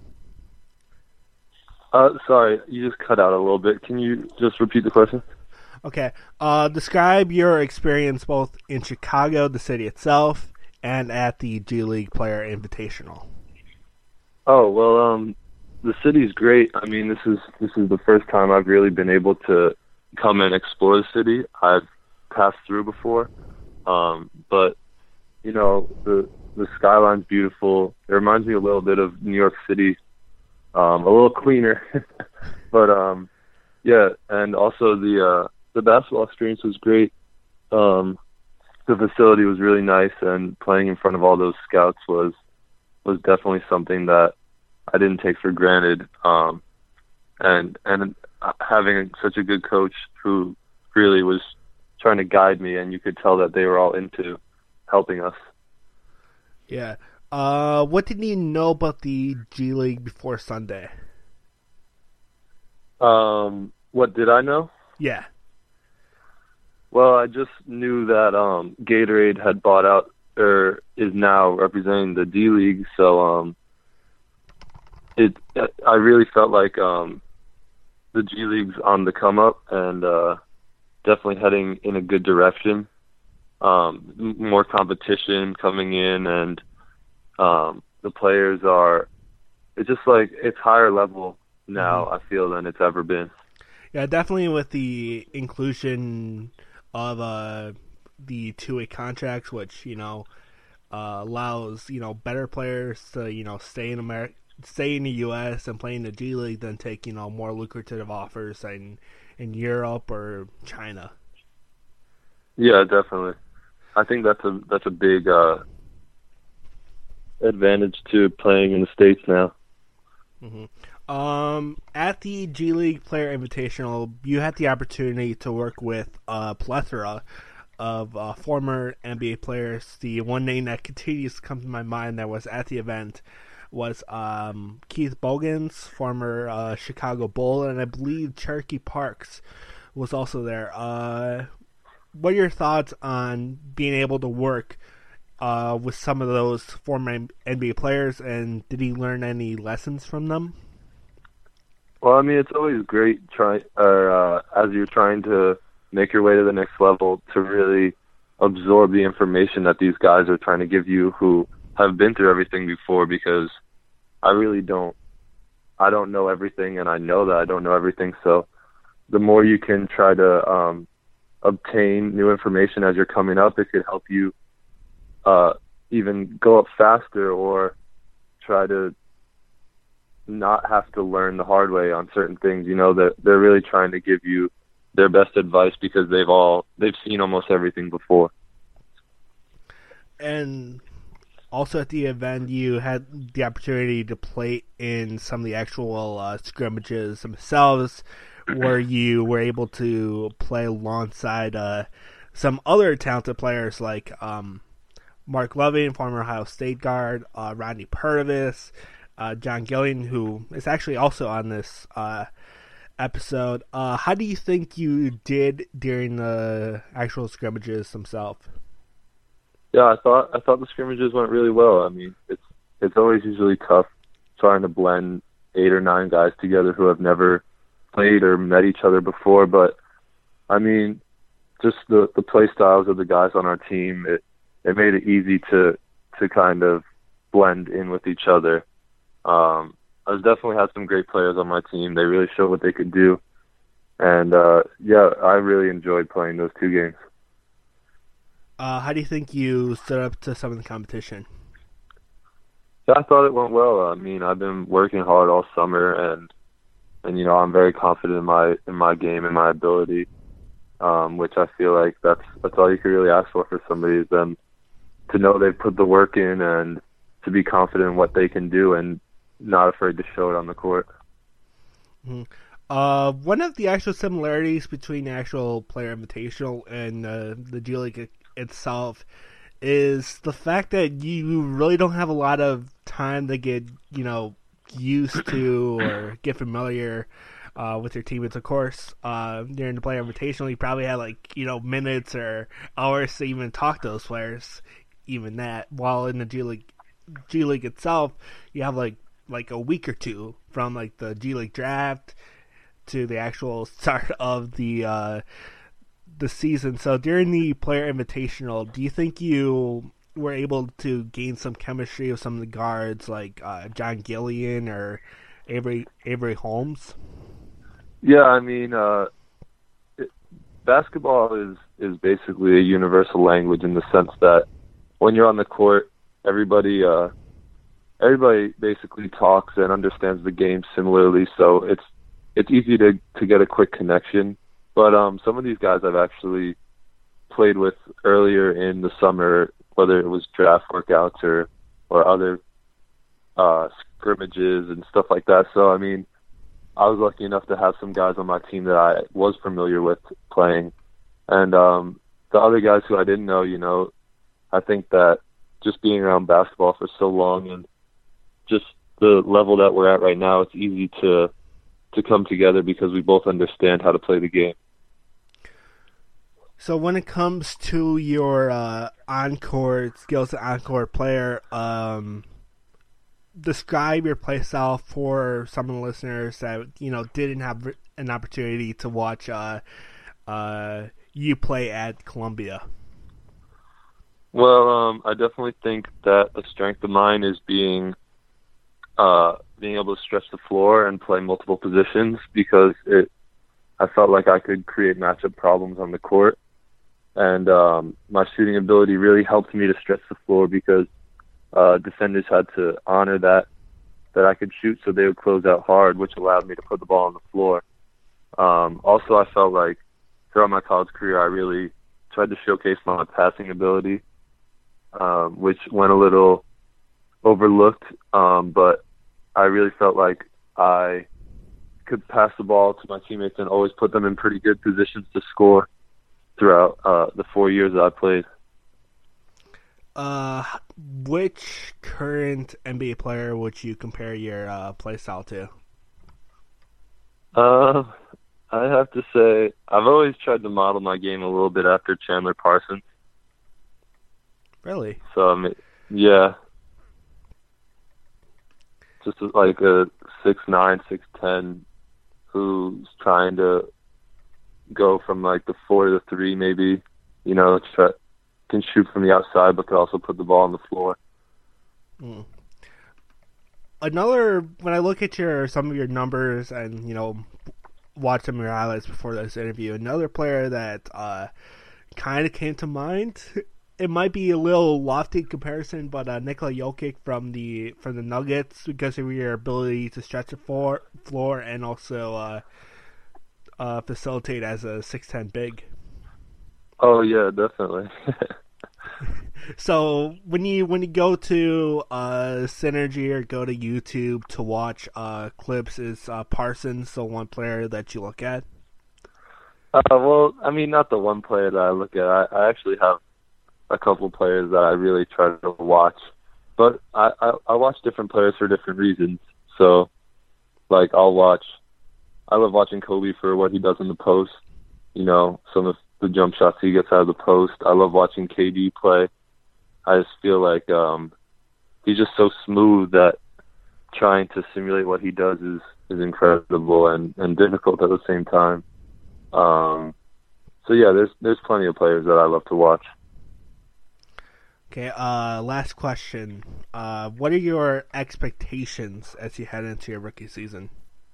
Uh, sorry, you just cut out a little bit. Can you just repeat the question? Okay. Uh, describe your experience both in Chicago, the city itself, and at the G League Player Invitational. Oh well, um, the city's great. I mean, this is this is the first time I've really been able to come and explore the city. I've passed through before, um, but you know the the skyline's beautiful. It reminds me a little bit of New York City, um, a little cleaner, but um, yeah, and also the uh, the basketball experience was great. Um, the facility was really nice, and playing in front of all those scouts was was definitely something that I didn't take for granted. Um, and and having such a good coach who really was trying to guide me, and you could tell that they were all into helping us. Yeah. Uh, what did you know about the G League before Sunday? Um, what did I know? Yeah. Well, I just knew that um, Gatorade had bought out, or is now representing the D League. So um, it, I really felt like um, the G League's on the come up, and uh, definitely heading in a good direction. Um, m- more competition coming in, and um, the players are. It's just like it's higher level now. Mm-hmm. I feel than it's ever been. Yeah, definitely with the inclusion of uh, the two-way contracts, which, you know, uh, allows, you know, better players to, you know, stay in America, stay in the U S and play in the G League than take, you know, more lucrative offers in, in Europe or China. Yeah, definitely. I think that's a that's a big uh, advantage to playing in the States now. Mm-hmm. Um, at the G League Player Invitational, you had the opportunity to work with a plethora of uh, former N B A players. The one name that continues to come to my mind that was at the event was um, Keith Bogans, former uh, Chicago Bull, and I believe Cherokee Parks was also there. Uh, what are your thoughts on being able to work uh, with some of those former N B A players, and did you learn any lessons from them? Well, I mean, it's always great try, or, uh, as you're trying to make your way to the next level to really absorb the information that these guys are trying to give you who have been through everything before, because I really don't, I don't know everything, and I know that I don't know everything. So the more you can try to um, obtain new information as you're coming up, it could help you uh, even go up faster, or try to not have to learn the hard way on certain things. You know, that they're really trying to give you their best advice because they've all they've seen almost everything before. And also at the event, you had the opportunity to play in some of the actual uh, scrimmages themselves, where you were able to play alongside uh, some other talented players like um, Mark Loving, former Ohio State guard, uh, Rodney Purvis, uh, John Gillian, who is actually also on this uh, episode. Uh, how do you think you did during the actual scrimmages themselves? Yeah, I thought I thought the scrimmages went really well. I mean, it's it's always usually tough trying to blend eight or nine guys together who have never played or met each other before. But I mean, just the the play styles of the guys on our team, it it made it easy to to kind of blend in with each other. Um, I was definitely had some great players on my team. They really showed what they could do, and uh, yeah, I really enjoyed playing those two games. Uh, how do you think you stood up to some of the competition? Yeah, I thought it went well. I mean, I've been working hard all summer, and and you know, I'm very confident in my in my game and my ability, um, which I feel like that's that's all you can really ask for for somebody, is them to know they've put the work in and to be confident in what they can do and not afraid to show it on the court. Mm-hmm. Uh, one of the actual similarities between the actual Player Invitational and uh, the G League itself is the fact that you really don't have a lot of time to get, you know, used to or get familiar uh, with your teammates. Of course, uh, during the Player Invitational, you probably had like, you know, minutes or hours to even talk to those players, even that. While in the G League, G League itself, you have like like a week or two from like the G League draft to the actual start of the uh, the season. So during the Player Invitational, do you think you were able to gain some chemistry with some of the guards like uh, John Gillian or Avery Avery Holmes? Yeah, I mean, uh, it, basketball is is basically a universal language in the sense that when you're on the court, everybody uh, everybody basically talks and understands the game similarly. So it's it's easy to to get a quick connection. But um, some of these guys I've actually played with earlier in the summer, whether it was draft workouts or or other uh, scrimmages and stuff like that. So I mean, I was lucky enough to have some guys on my team that I was familiar with playing, and um, the other guys who I didn't know, you know, I think that just being around basketball for so long and just the level that we're at right now, it's easy to to come together because we both understand how to play the game. So when it comes to your uh, on-court skills as an on-court player, um, describe your play style for some of the listeners that, you know, didn't have an opportunity to watch uh, uh, you play at Columbia. Well, um, I definitely think that a strength of mine is being uh, being able to stretch the floor and play multiple positions, because it I felt like I could create matchup problems on the court. And um, my shooting ability really helped me to stretch the floor because uh, defenders had to honor that, that I could shoot, so they would close out hard, which allowed me to put the ball on the floor. Um, also, I felt like throughout my college career, I really tried to showcase my passing ability, um, which went a little overlooked, um, but I really felt like I could pass the ball to my teammates and always put them in pretty good positions to score throughout uh, the four years that I played. Uh, which current N B A player would you compare your uh, play style to? Uh, I have to say, I've always tried to model my game a little bit after Chandler Parsons. Really? So, I mean, yeah. Just like a six nine, six ten who's trying to go from like the four to the three, maybe, you know, try, can shoot from the outside, but can also put the ball on the floor. Mm. Another, when I look at your some of your numbers and, you know, watch some of your highlights before this interview, another player that uh, kind of came to mind, it might be a little lofty comparison, but uh, Nikola Jokic from the from the Nuggets, because of your ability to stretch the floor, floor and also uh, uh, facilitate as a six ten big. Oh, yeah, definitely. So when you when you go to uh, Synergy or go to YouTube to watch uh, clips, is uh, Parsons the one player that you look at? Uh, well, I mean, not the one player that I look at. I, I actually have a couple players that I really try to watch, but I, I, I watch different players for different reasons. So, like, I'll watch. I love watching Kobe for what he does in the post. You know, some of the jump shots he gets out of the post. I love watching K D play. I just feel like um, he's just so smooth that trying to simulate what he does is, is incredible and, and difficult at the same time. Um, so yeah, there's there's plenty of players that I love to watch. Okay, uh, last question. Uh, what are your expectations as you head into your rookie season?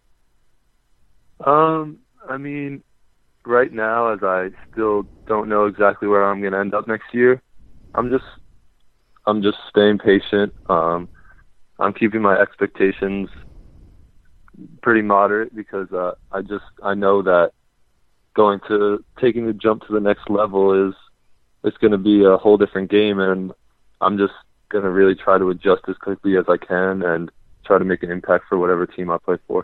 Um, I mean, right now, as I still don't know exactly where I'm going to end up next year, I'm just I'm just staying patient. Um, I'm keeping my expectations pretty moderate because uh, I just I know that going to taking the jump to the next level is it's going to be a whole different game, and I'm just going to really try to adjust as quickly as I can and try to make an impact for whatever team I play for.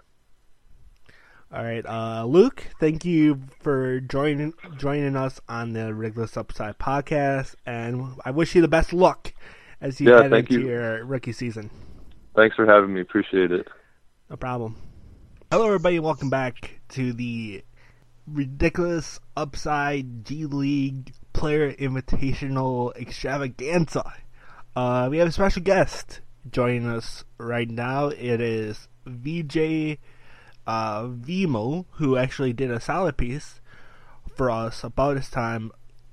All right, uh, Luke, thank you for joining joining us on the Ridiculous Upside podcast, and I wish you the best luck as you yeah, head thank into you. your rookie season. Thanks for having me. Appreciate it. No problem. Hello, everybody. Welcome back to the Ridiculous Upside G League Player Invitational Extravaganza. Uh, we have a special guest joining us right now. It is V J uh, Vimo, who actually did a solid piece for us about his time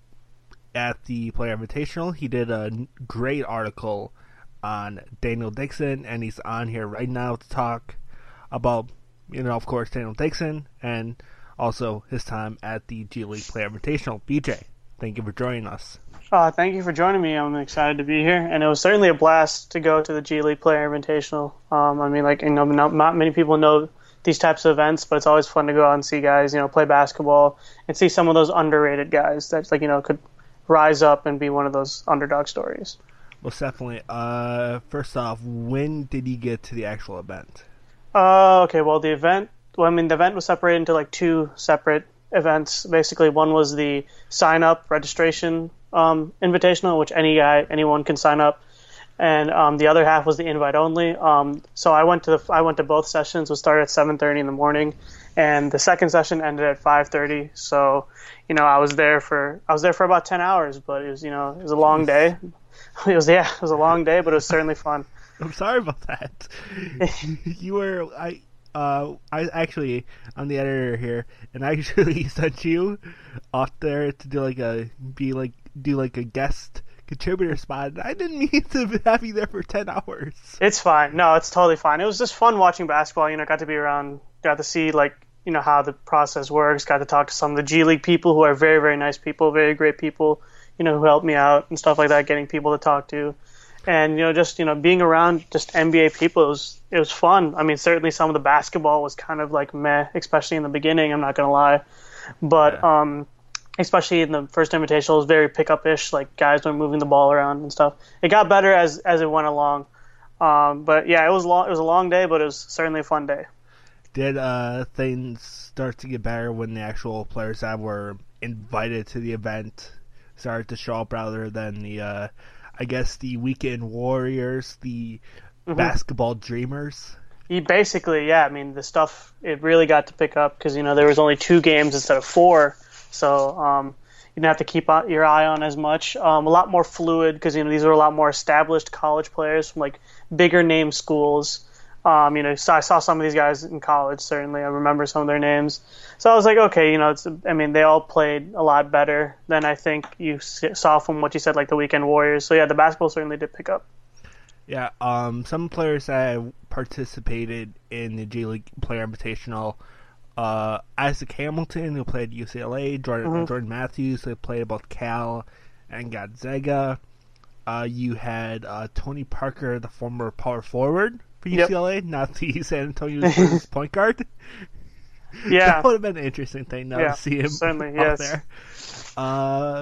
at the Player Invitational. He did a great article on Daniel Dixon, and he's on here right now to talk about, you know, of course, Daniel Dixon, and also his time at the G League Player Invitational. B J, thank you for joining us. Uh, thank you for joining me. I'm excited to be here, and it was certainly a blast to go to the G League Player Invitational. Um, I mean, like, you know, not, not many people know these types of events, but it's always fun to go out and see guys, you know, play basketball and see some of those underrated guys that, like, you know, could rise up and be one of those underdog stories. Well, definitely. Uh, first off, when did you get to the actual event? Uh, okay, well, the event, well, I mean, the event was separated into, like, two separate events. Basically, one was the sign-up registration um, invitational, which any guy, anyone can sign up, and um, the other half was the invite only. Um, so I went to the I went to both sessions. We started at seven thirty in the morning, and the second session ended at five thirty. So, you know, I was there for I was there for about ten hours, but it was, you know, it was a long day. It was yeah, it was a long day, but it was certainly fun. I'm sorry about that. You were I. Uh, I actually, I'm the editor here, and I actually sent you off there to do like a be like do like a guest contributor spot. And I didn't mean to have you there for ten hours. It's fine. No, it's totally fine. It was just fun watching basketball. You know, got to be around, got to see like you know how the process works. Got to talk to some of the G League people who are very very nice people, very great people. You know, who helped me out and stuff like that. Getting people to talk to. And, you know, just, you know, being around just N B A people, it was, it was fun. I mean, certainly some of the basketball was kind of like meh, especially in the beginning, I'm not going to lie. But yeah. um, especially in the first invitational, it was very pick-up-ish, like guys were moving the ball around and stuff. It got better as as it went along. Um, but, yeah, it was, long, it was a long day, but it was certainly a fun day. Did uh, things start to get better when the actual players that were invited to the event started to show up rather than the... Uh, I guess the weekend warriors, the mm-hmm. basketball dreamers. You basically, yeah. I mean, the stuff, it really got to pick up because, you know, there was only two games instead of four. So um, you didn't have to keep your eye on as much. Um, a lot more fluid because, you know, these were a lot more established college players from, like, bigger name schools. Um, you know, so I saw some of these guys in college, certainly. I remember some of their names. So I was like, okay, you know, it's, I mean, they all played a lot better than I think you saw from what you said, like the Weekend Warriors. So, yeah, the basketball certainly did pick up. Yeah, um, some players that participated in the G League Player Invitational, uh, Isaac Hamilton, who played U C L A, Jordan, mm-hmm. Jordan Matthews, who played both Cal and Gonzaga. Uh, you had uh, Tony Parker, the former power forward for U C L A, yep. Not the San Antonio Spurs point guard. Yeah. That would have been an interesting thing now yeah, to see him certainly, out yes. there. Uh,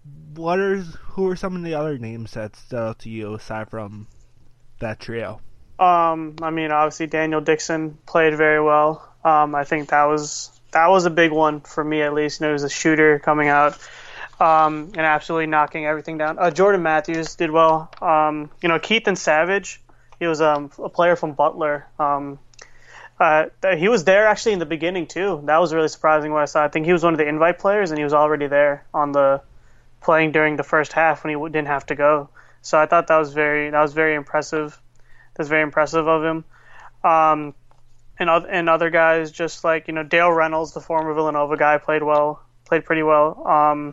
what are who are some of the other names that stood out to you aside from that trio? Um, I mean, obviously Daniel Dixon played very well. Um, I think that was that was a big one for me, at least. You know, he was a shooter coming out um, and absolutely knocking everything down. Uh, Jordan Matthews did well. Um, you know, Keithan Savage, he was um, a player from Butler. Um, uh, he was there actually in the beginning too. That was really surprising what I saw. I think he was one of the invite players, and he was already there on the playing during the first half when he didn't have to go. So I thought that was very that was very impressive. That's very impressive of him. Um, and other, and other guys, just like, you know, Dale Reynolds, the former Villanova guy, played well, played pretty well. Um,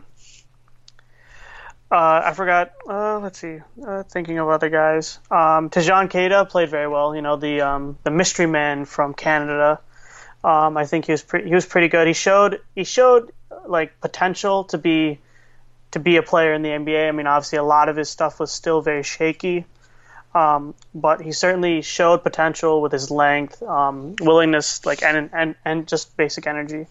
uh, I forgot. Uh, let's see. Uh, thinking of other guys, um, Tajon Keita played very well. You know, the um, the mystery man from Canada. Um, I think he was pretty. He was pretty good. He showed he showed like potential to be to be a player in the N B A. I mean, obviously, a lot of his stuff was still very shaky. Um, but he certainly showed potential with his length, um, willingness, like and and and just basic energy.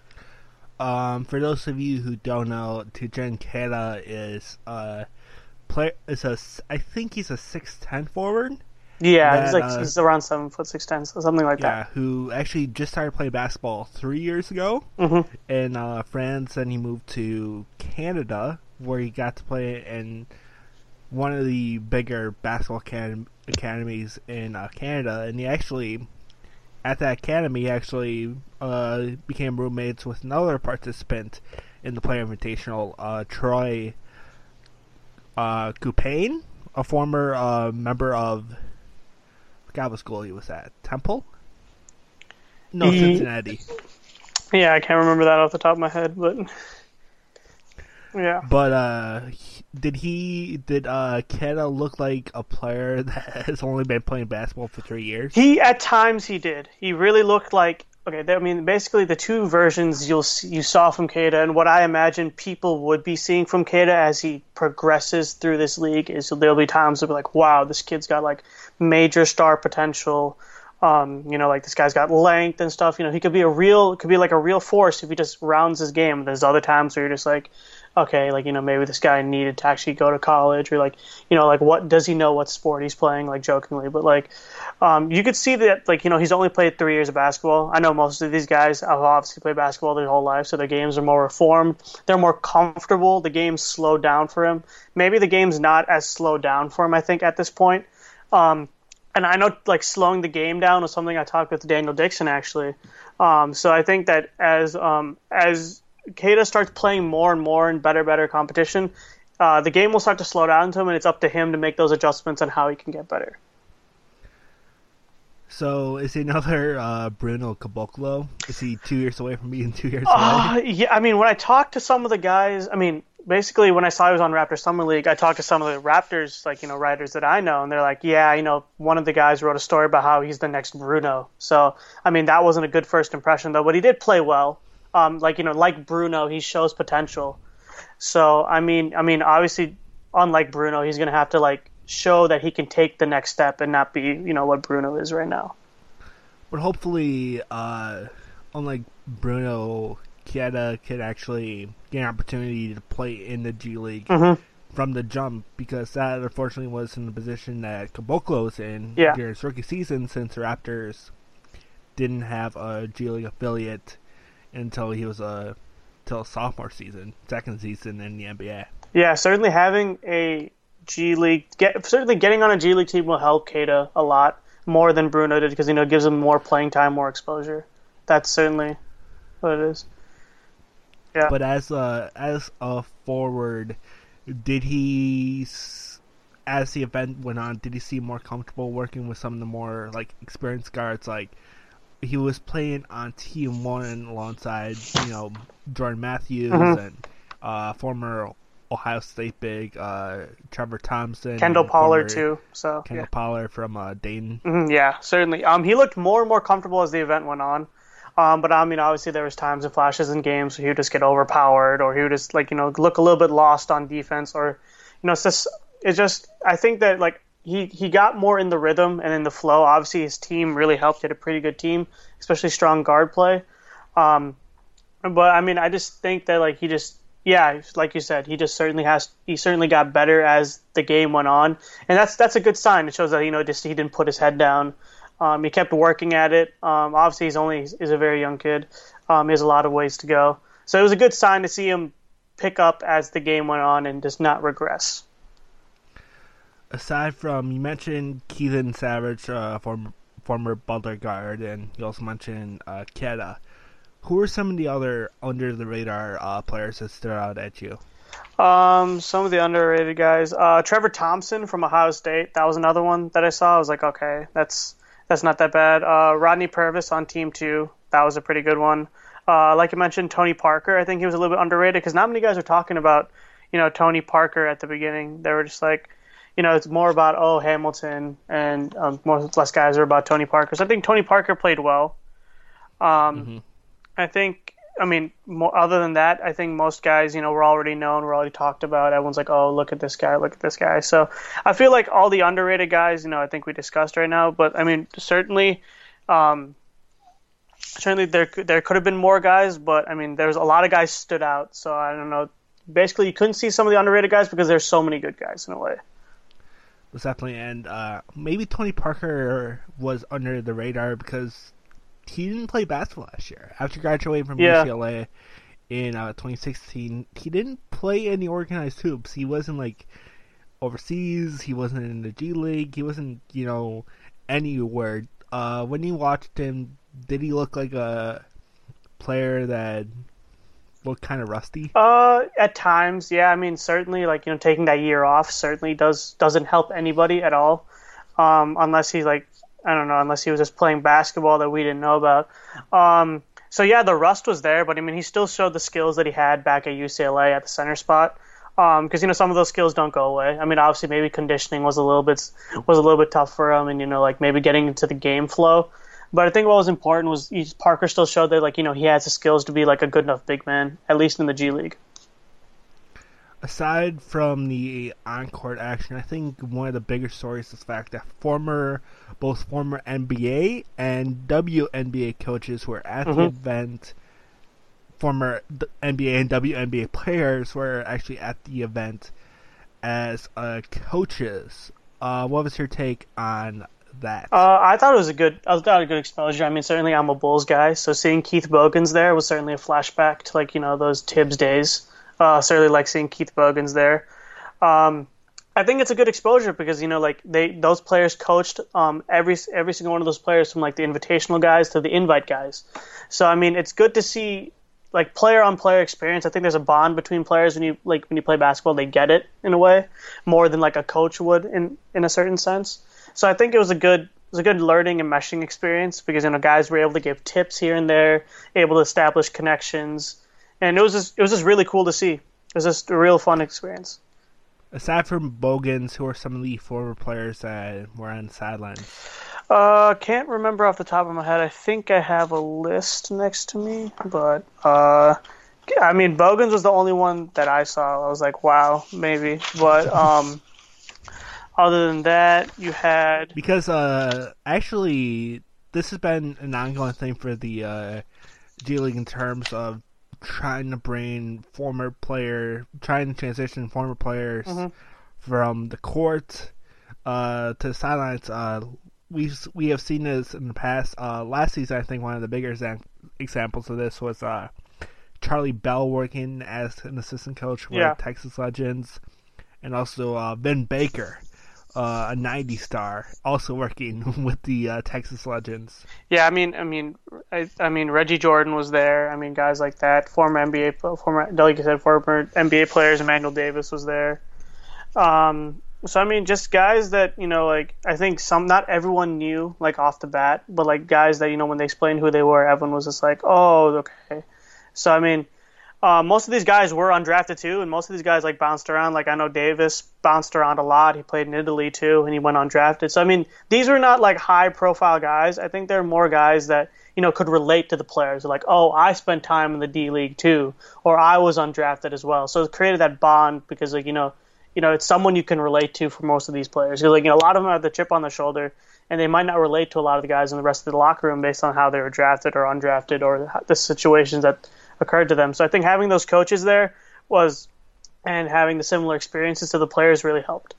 Um, for those of you who don't know, Tajon Keita is uh play is a I think he's a six ten forward. Yeah, that, he's like uh, he's around seven foot six ten, something like yeah, that. who actually just started playing basketball three years ago Mm-hmm. in uh, France, and he moved to Canada where he got to play in one of the bigger basketball academ- academies in uh, Canada, and he actually, at that academy, he actually uh, became roommates with another participant in the Player Invitational, uh, Troy uh, Coupain, a former uh, member of, I forgot what school he was at, Temple? No, He- Cincinnati. Yeah, I can't remember that off the top of my head, but yeah. But uh, did he did uh Keita look like a player that has only been playing basketball for three years? He at times he did. He really looked like okay. I mean, basically the two versions you'll see, you saw from Keita, and what I imagine people would be seeing from Keita as he progresses through this league is there'll be times they'll be like, wow, this kid's got like major star potential. Um, you know, like this guy's got length and stuff. You know, he could be a real, could be like a real force if he just rounds his game. There's other times where you're just like, okay, like, you know, maybe this guy needed to actually go to college, or like, you know, like what does he know what sport he's playing, like jokingly, but like, um, you could see that, like, you know, he's only played three years of basketball. I know most of these guys have obviously played basketball their whole life, so their games are more reformed. They're more comfortable. The game's slowed down for him. Maybe the game's not as slowed down for him, I think, at this point. Um, and I know, like, slowing the game down was something I talked with Daniel Dixon, actually. Um, so I think that as, um, as, Keita starts playing more and more in better, better competition, uh, the game will start to slow down to him, and it's up to him to make those adjustments on how he can get better. So is he another uh, Bruno Caboclo? Is he two years away from being two years Uh, away? yeah, I mean, when I talked to some of the guys, I mean, basically when I saw he was on Raptors Summer League, I talked to some of the Raptors, like, you know, writers that I know, and they're like, yeah, you know, one of the guys wrote a story about how he's the next Bruno. So, I mean, that wasn't a good first impression, though, but he did play well. Um, like, you know, like Bruno, he shows potential. So, I mean, I mean, obviously, unlike Bruno, he's going to have to, like, show that he can take the next step and not be, you know, what Bruno is right now. But hopefully, uh, unlike Bruno, Keita could actually get an opportunity to play in the G League Mm-hmm. from the jump, because that unfortunately was in the position that Caboclo was in Yeah. during his rookie season, since the Raptors didn't have a G League affiliate until he was a till sophomore season, second season in the N B A. Yeah, certainly having a G League, get, certainly getting on a G League team will help Keita a lot more than Bruno did, because, you know, it gives him more playing time, more exposure. That's certainly what it is. Yeah. But as a as a forward, did he, as the event went on, did he seem more comfortable working with some of the more like experienced guards? Like, he was playing on Team One alongside, you know, Jordan Matthews Mhm. and uh, former Ohio State big uh, Trevor Thompson, Kendall and Pollard, former too. So, Kendall yeah. Pollard from uh, Dayton. Mhm, yeah, certainly. Um, he looked more and more comfortable as the event went on. Um, but I mean, obviously there was times and flashes in games where he would just get overpowered, or he would just, like, you know, look a little bit lost on defense, or, you know, it's just, it's just, I think that, like, he, he got more in the rhythm and in the flow. Obviously his team really helped. He had a pretty good team, especially strong guard play. Um, but I mean, I just think that, like, he just, yeah, like you said, he just certainly has. He certainly got better as the game went on, and that's that's a good sign. It shows that you know just he didn't put his head down. Um, he kept working at it. Um, obviously, he's only he's a very young kid. Um, he has a lot of ways to go. So it was a good sign to see him pick up as the game went on and just not regress. Aside from, you mentioned Keelan Savage, uh, former former Butler guard, and you also mentioned uh, Keta. Who are some of the other under the radar uh, players that stood out at you? Um, some of the underrated guys. Uh, Trevor Thompson from Ohio State. That was another one that I saw. I was like, okay, that's that's not that bad. Uh, Rodney Purvis on Team Two. That was a pretty good one. Uh, like you mentioned, Tony Parker. I think he was a little bit underrated because not many guys are talking about, you know, Tony Parker at the beginning. They were just like, you know, it's more about oh Hamilton, and um, more less guys are about Tony Parker. So I think Tony Parker played well. Um. Mm-hmm. I think, I mean, more, other than that, I think most guys, you know, were already known, we're already talked about. Everyone's like, oh, look at this guy, look at this guy. So I feel like all the underrated guys, you know, I think we discussed right now. But, I mean, certainly, um, certainly there there could have been more guys. But, I mean, there's a lot of guys stood out. So I don't know. Basically, you couldn't see some of the underrated guys because there's so many good guys in a way. Most definitely. And uh, maybe Tony Parker was under the radar because he didn't play basketball last year. After graduating from yeah. U C L A in uh, twenty sixteen, he didn't play any organized hoops. He wasn't, like, overseas. He wasn't in the G League. He wasn't, you know, anywhere. Uh, when you watched him, did he look like a player that looked kind of rusty? Uh, at times, yeah. I mean, certainly, like, you know, taking that year off certainly does, doesn't help anybody at all. Um, unless he's, like, I don't know, unless he was just playing basketball that we didn't know about. Um, so, yeah, the rust was there, but, I mean, he still showed the skills that he had back at U C L A at the center spot. Because, um, you know, some of those skills don't go away. I mean, obviously, maybe conditioning was a little bit was a little bit tough for him and, you know, like, maybe getting into the game flow. But I think what was important was he, Parker still showed that, like, you know, he has the skills to be, like, a good enough big man, at least in the G League. Aside from the on-court action, I think one of the bigger stories is the fact that former, both former N B A and W N B A coaches who were at mm-hmm. the event, former N B A and W N B A players were actually at the event as uh, coaches. Uh, what was your take on that? Uh, I thought it was a good, I thought it was a good exposure. I mean, certainly I'm a Bulls guy, so seeing Keith Bogans there was certainly a flashback to, like, you know, those Tibbs days. Uh, certainly like seeing Keith Bogans there. Um, I think it's a good exposure because, you know, like they those players coached um, every every single one of those players from like the invitational guys to the invite guys. So I mean, it's good to see like player on player experience. I think there's a bond between players when you like when you play basketball. They get it in a way more than like a coach would in in a certain sense. So I think it was a good it was a good learning and meshing experience because, you know, guys were able to give tips here and there, able to establish connections. And it was just it was just really cool to see. It was just a real fun experience. Aside from Bogans, who are some of the former players that were on the sidelines? Uh, can't remember off the top of my head. I think I have a list next to me, but uh, I mean, Bogans was the only one that I saw. I was like, wow, maybe. But um, other than that, you had because uh, actually, this has been an ongoing thing for the uh, G League in terms of trying to bring former player, trying to transition former players mm-hmm. from the court uh, to the sidelines. Uh, we've we have seen this in the past. Uh, last season, I think one of the bigger exam- examples of this was uh, Charlie Bell working as an assistant coach for yeah. Texas Legends, and also uh, Ben Baker, uh, a nineties star, also working with the uh, Texas Legends. Yeah, I mean, I mean, I, I mean, Reggie Jordan was there. I mean, guys like that, former N B A, former, like you said, former N B A players. Emmanuel Davis was there. Um, so I mean, just guys that, you know, like I think some, not everyone knew like off the bat, but like guys that, you know, when they explained who they were, everyone was just like, oh, okay. So I mean. Uh, most of these guys were undrafted too, and most of these guys like bounced around. Like I know Davis bounced around a lot. He played in Italy too, and he went undrafted. So I mean, these were not like high-profile guys. I think they're more guys that, you know, could relate to the players. They're like, oh, I spent time in the D League too, or I was undrafted as well. So it created that bond because, like, you know, you know, it's someone you can relate to for most of these players. Because, like, you know, a lot of them have the chip on their shoulder, and they might not relate to a lot of the guys in the rest of the locker room based on how they were drafted or undrafted or the situations that occurred to them. So I think having those coaches there was, and having the similar experiences to the players really helped.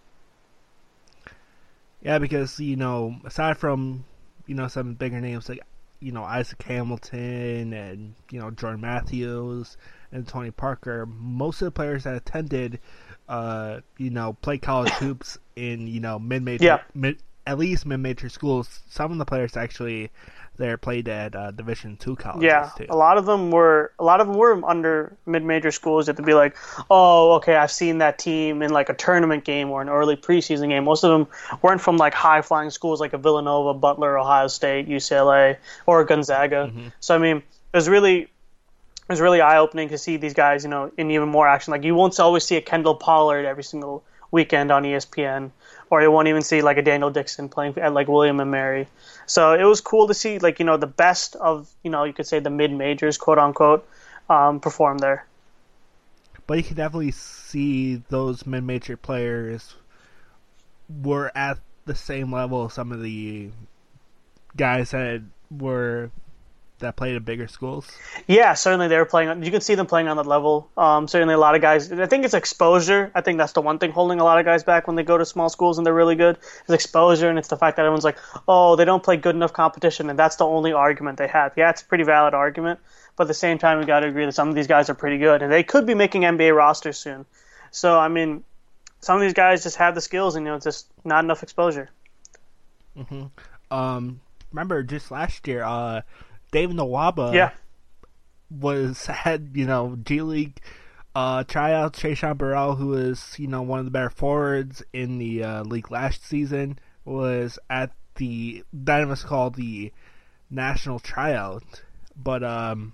Yeah, because, you know, aside from, you know, some bigger names like, you know, Isaac Hamilton and, you know, Jordan Matthews and Tony Parker, most of the players that attended, uh, you know, play college hoops in, you know, mid-major, yeah. mid, at least mid-major schools. Some of the players actually there played at uh, Division two colleges yeah, too. a lot of them were a lot of them were under mid-major schools. You have to be like, oh, okay, I've seen that team in like a tournament game or an early preseason game. Most of them weren't from like high-flying schools like a Villanova, Butler, Ohio State, U C L A, or Gonzaga. Mm-hmm. So I mean, it was really it was really eye-opening to see these guys, you know, in even more action. Like you won't always see a Kendall Pollard every single weekend on E S P N, or you won't even see like a Daniel Dixon playing at like William and Mary. So it was cool to see, like, you know, the best of, you know, you could say the mid-majors, quote-unquote, um, perform there. But you can definitely see those mid-major players were at the same level as some of the guys that were that played at bigger schools. Yeah, certainly they were playing. You can see them playing on that level. Um, certainly a lot of guys. I think it's exposure. I think that's the one thing holding a lot of guys back when they go to small schools and they're really good. It's exposure, and it's the fact that everyone's like, oh, they don't play good enough competition, and that's the only argument they have. Yeah, it's a pretty valid argument, but at the same time, we got to agree that some of these guys are pretty good, and they could be making N B A rosters soon. So I mean, some of these guys just have the skills, and you know, it's just not enough exposure. Mm-hmm. Um, remember just last year, uh. David Nwaba yeah. was had you know G League uh, tryouts. Trayshawn Burrell, who was you know one of the better forwards in the uh, league last season, was at the that was called the national tryout. But um,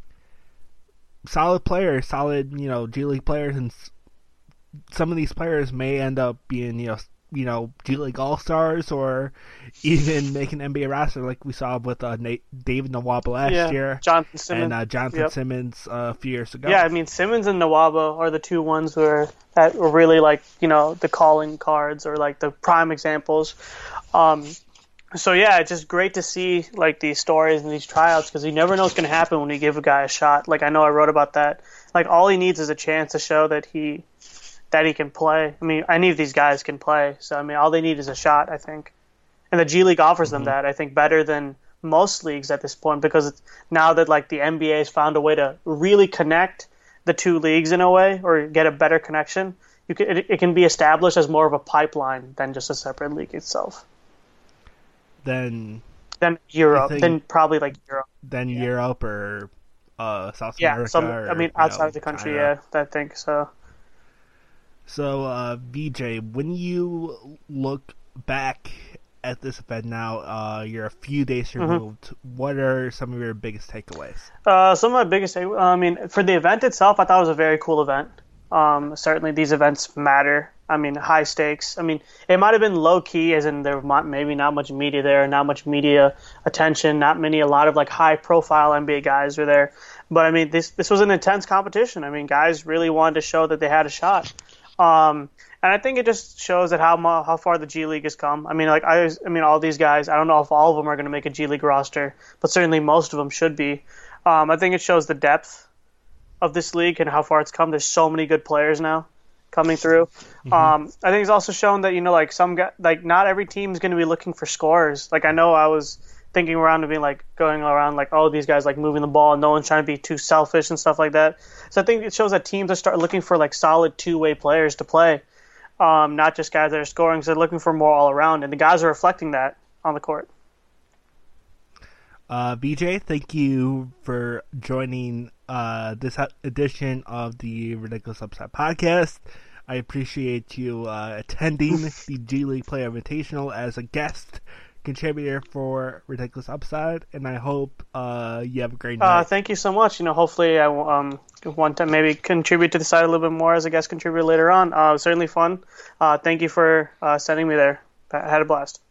solid players, solid you know G League players, and some of these players may end up being you know. you know, G League All-Stars or even make an N B A roster like we saw with uh, Nate, David Nwaba last yeah, year. Jonathan Simmons. And uh, Jonathan yep. Simmons uh, a few years ago. Yeah, I mean, Simmons and Nwaba are the two ones where that were really like, you know, the calling cards or like the prime examples. Um, so, yeah, it's just great to see like these stories and these tryouts because you never know what's going to happen when you give a guy a shot. Like, I know I wrote about that. Like, all he needs is a chance to show that he – that he can play. I mean, any of these guys can play. So, I mean, all they need is a shot, I think. And the G League offers them mm-hmm. that, I think, better than most leagues at this point because it's, now that, like, the N B A has found a way to really connect the two leagues in a way or get a better connection, you can, it, it can be established as more of a pipeline than just a separate league itself. Then... Then Europe. Then probably, like, Europe. Then yeah. Europe or uh, South yeah, America. Some, or, I mean, outside you know, of the country, China. yeah, I think so. So, uh, V J, when you look back at this event now, uh, you're a few days removed. Mm-hmm. What are some of your biggest takeaways? Uh, some of my biggest takeaways, I mean, for the event itself, I thought it was a very cool event. Um, certainly these events matter. I mean, high stakes. I mean, it might have been low key, as in there was maybe not much media there, not much media attention, not many, a lot of like high profile N B A guys were there. But I mean, this this was an intense competition. I mean, guys really wanted to show that they had a shot. Um, and I think it just shows that how how far the G League has come. I mean, like I, I mean, all these guys. I don't know if all of them are going to make a G League roster, but certainly most of them should be. Um, I think it shows the depth of this league and how far it's come. There's so many good players now coming through. Mm-hmm. Um, I think it's also shown that you know, like some guy, like not every team is going to be looking for scorers. Like I know I was thinking around and being like going around like, oh, these guys like moving the ball and no one's trying to be too selfish and stuff like that. So I think it shows that teams are start looking for like solid two-way players to play, um, not just guys that are scoring. So they're looking for more all around, and the guys are reflecting that on the court. Uh, B J, thank you for joining uh, this edition of the Ridiculous Upside podcast. I appreciate you uh, attending the G League Player Invitational as a guest contributor for Ridiculous Upside, and I hope uh, you have a great night. Uh, thank you so much. You know, hopefully I um, want to maybe contribute to the site a little bit more as a guest contributor later on. Uh, it was certainly fun. Uh, thank you for uh, sending me there. I had a blast.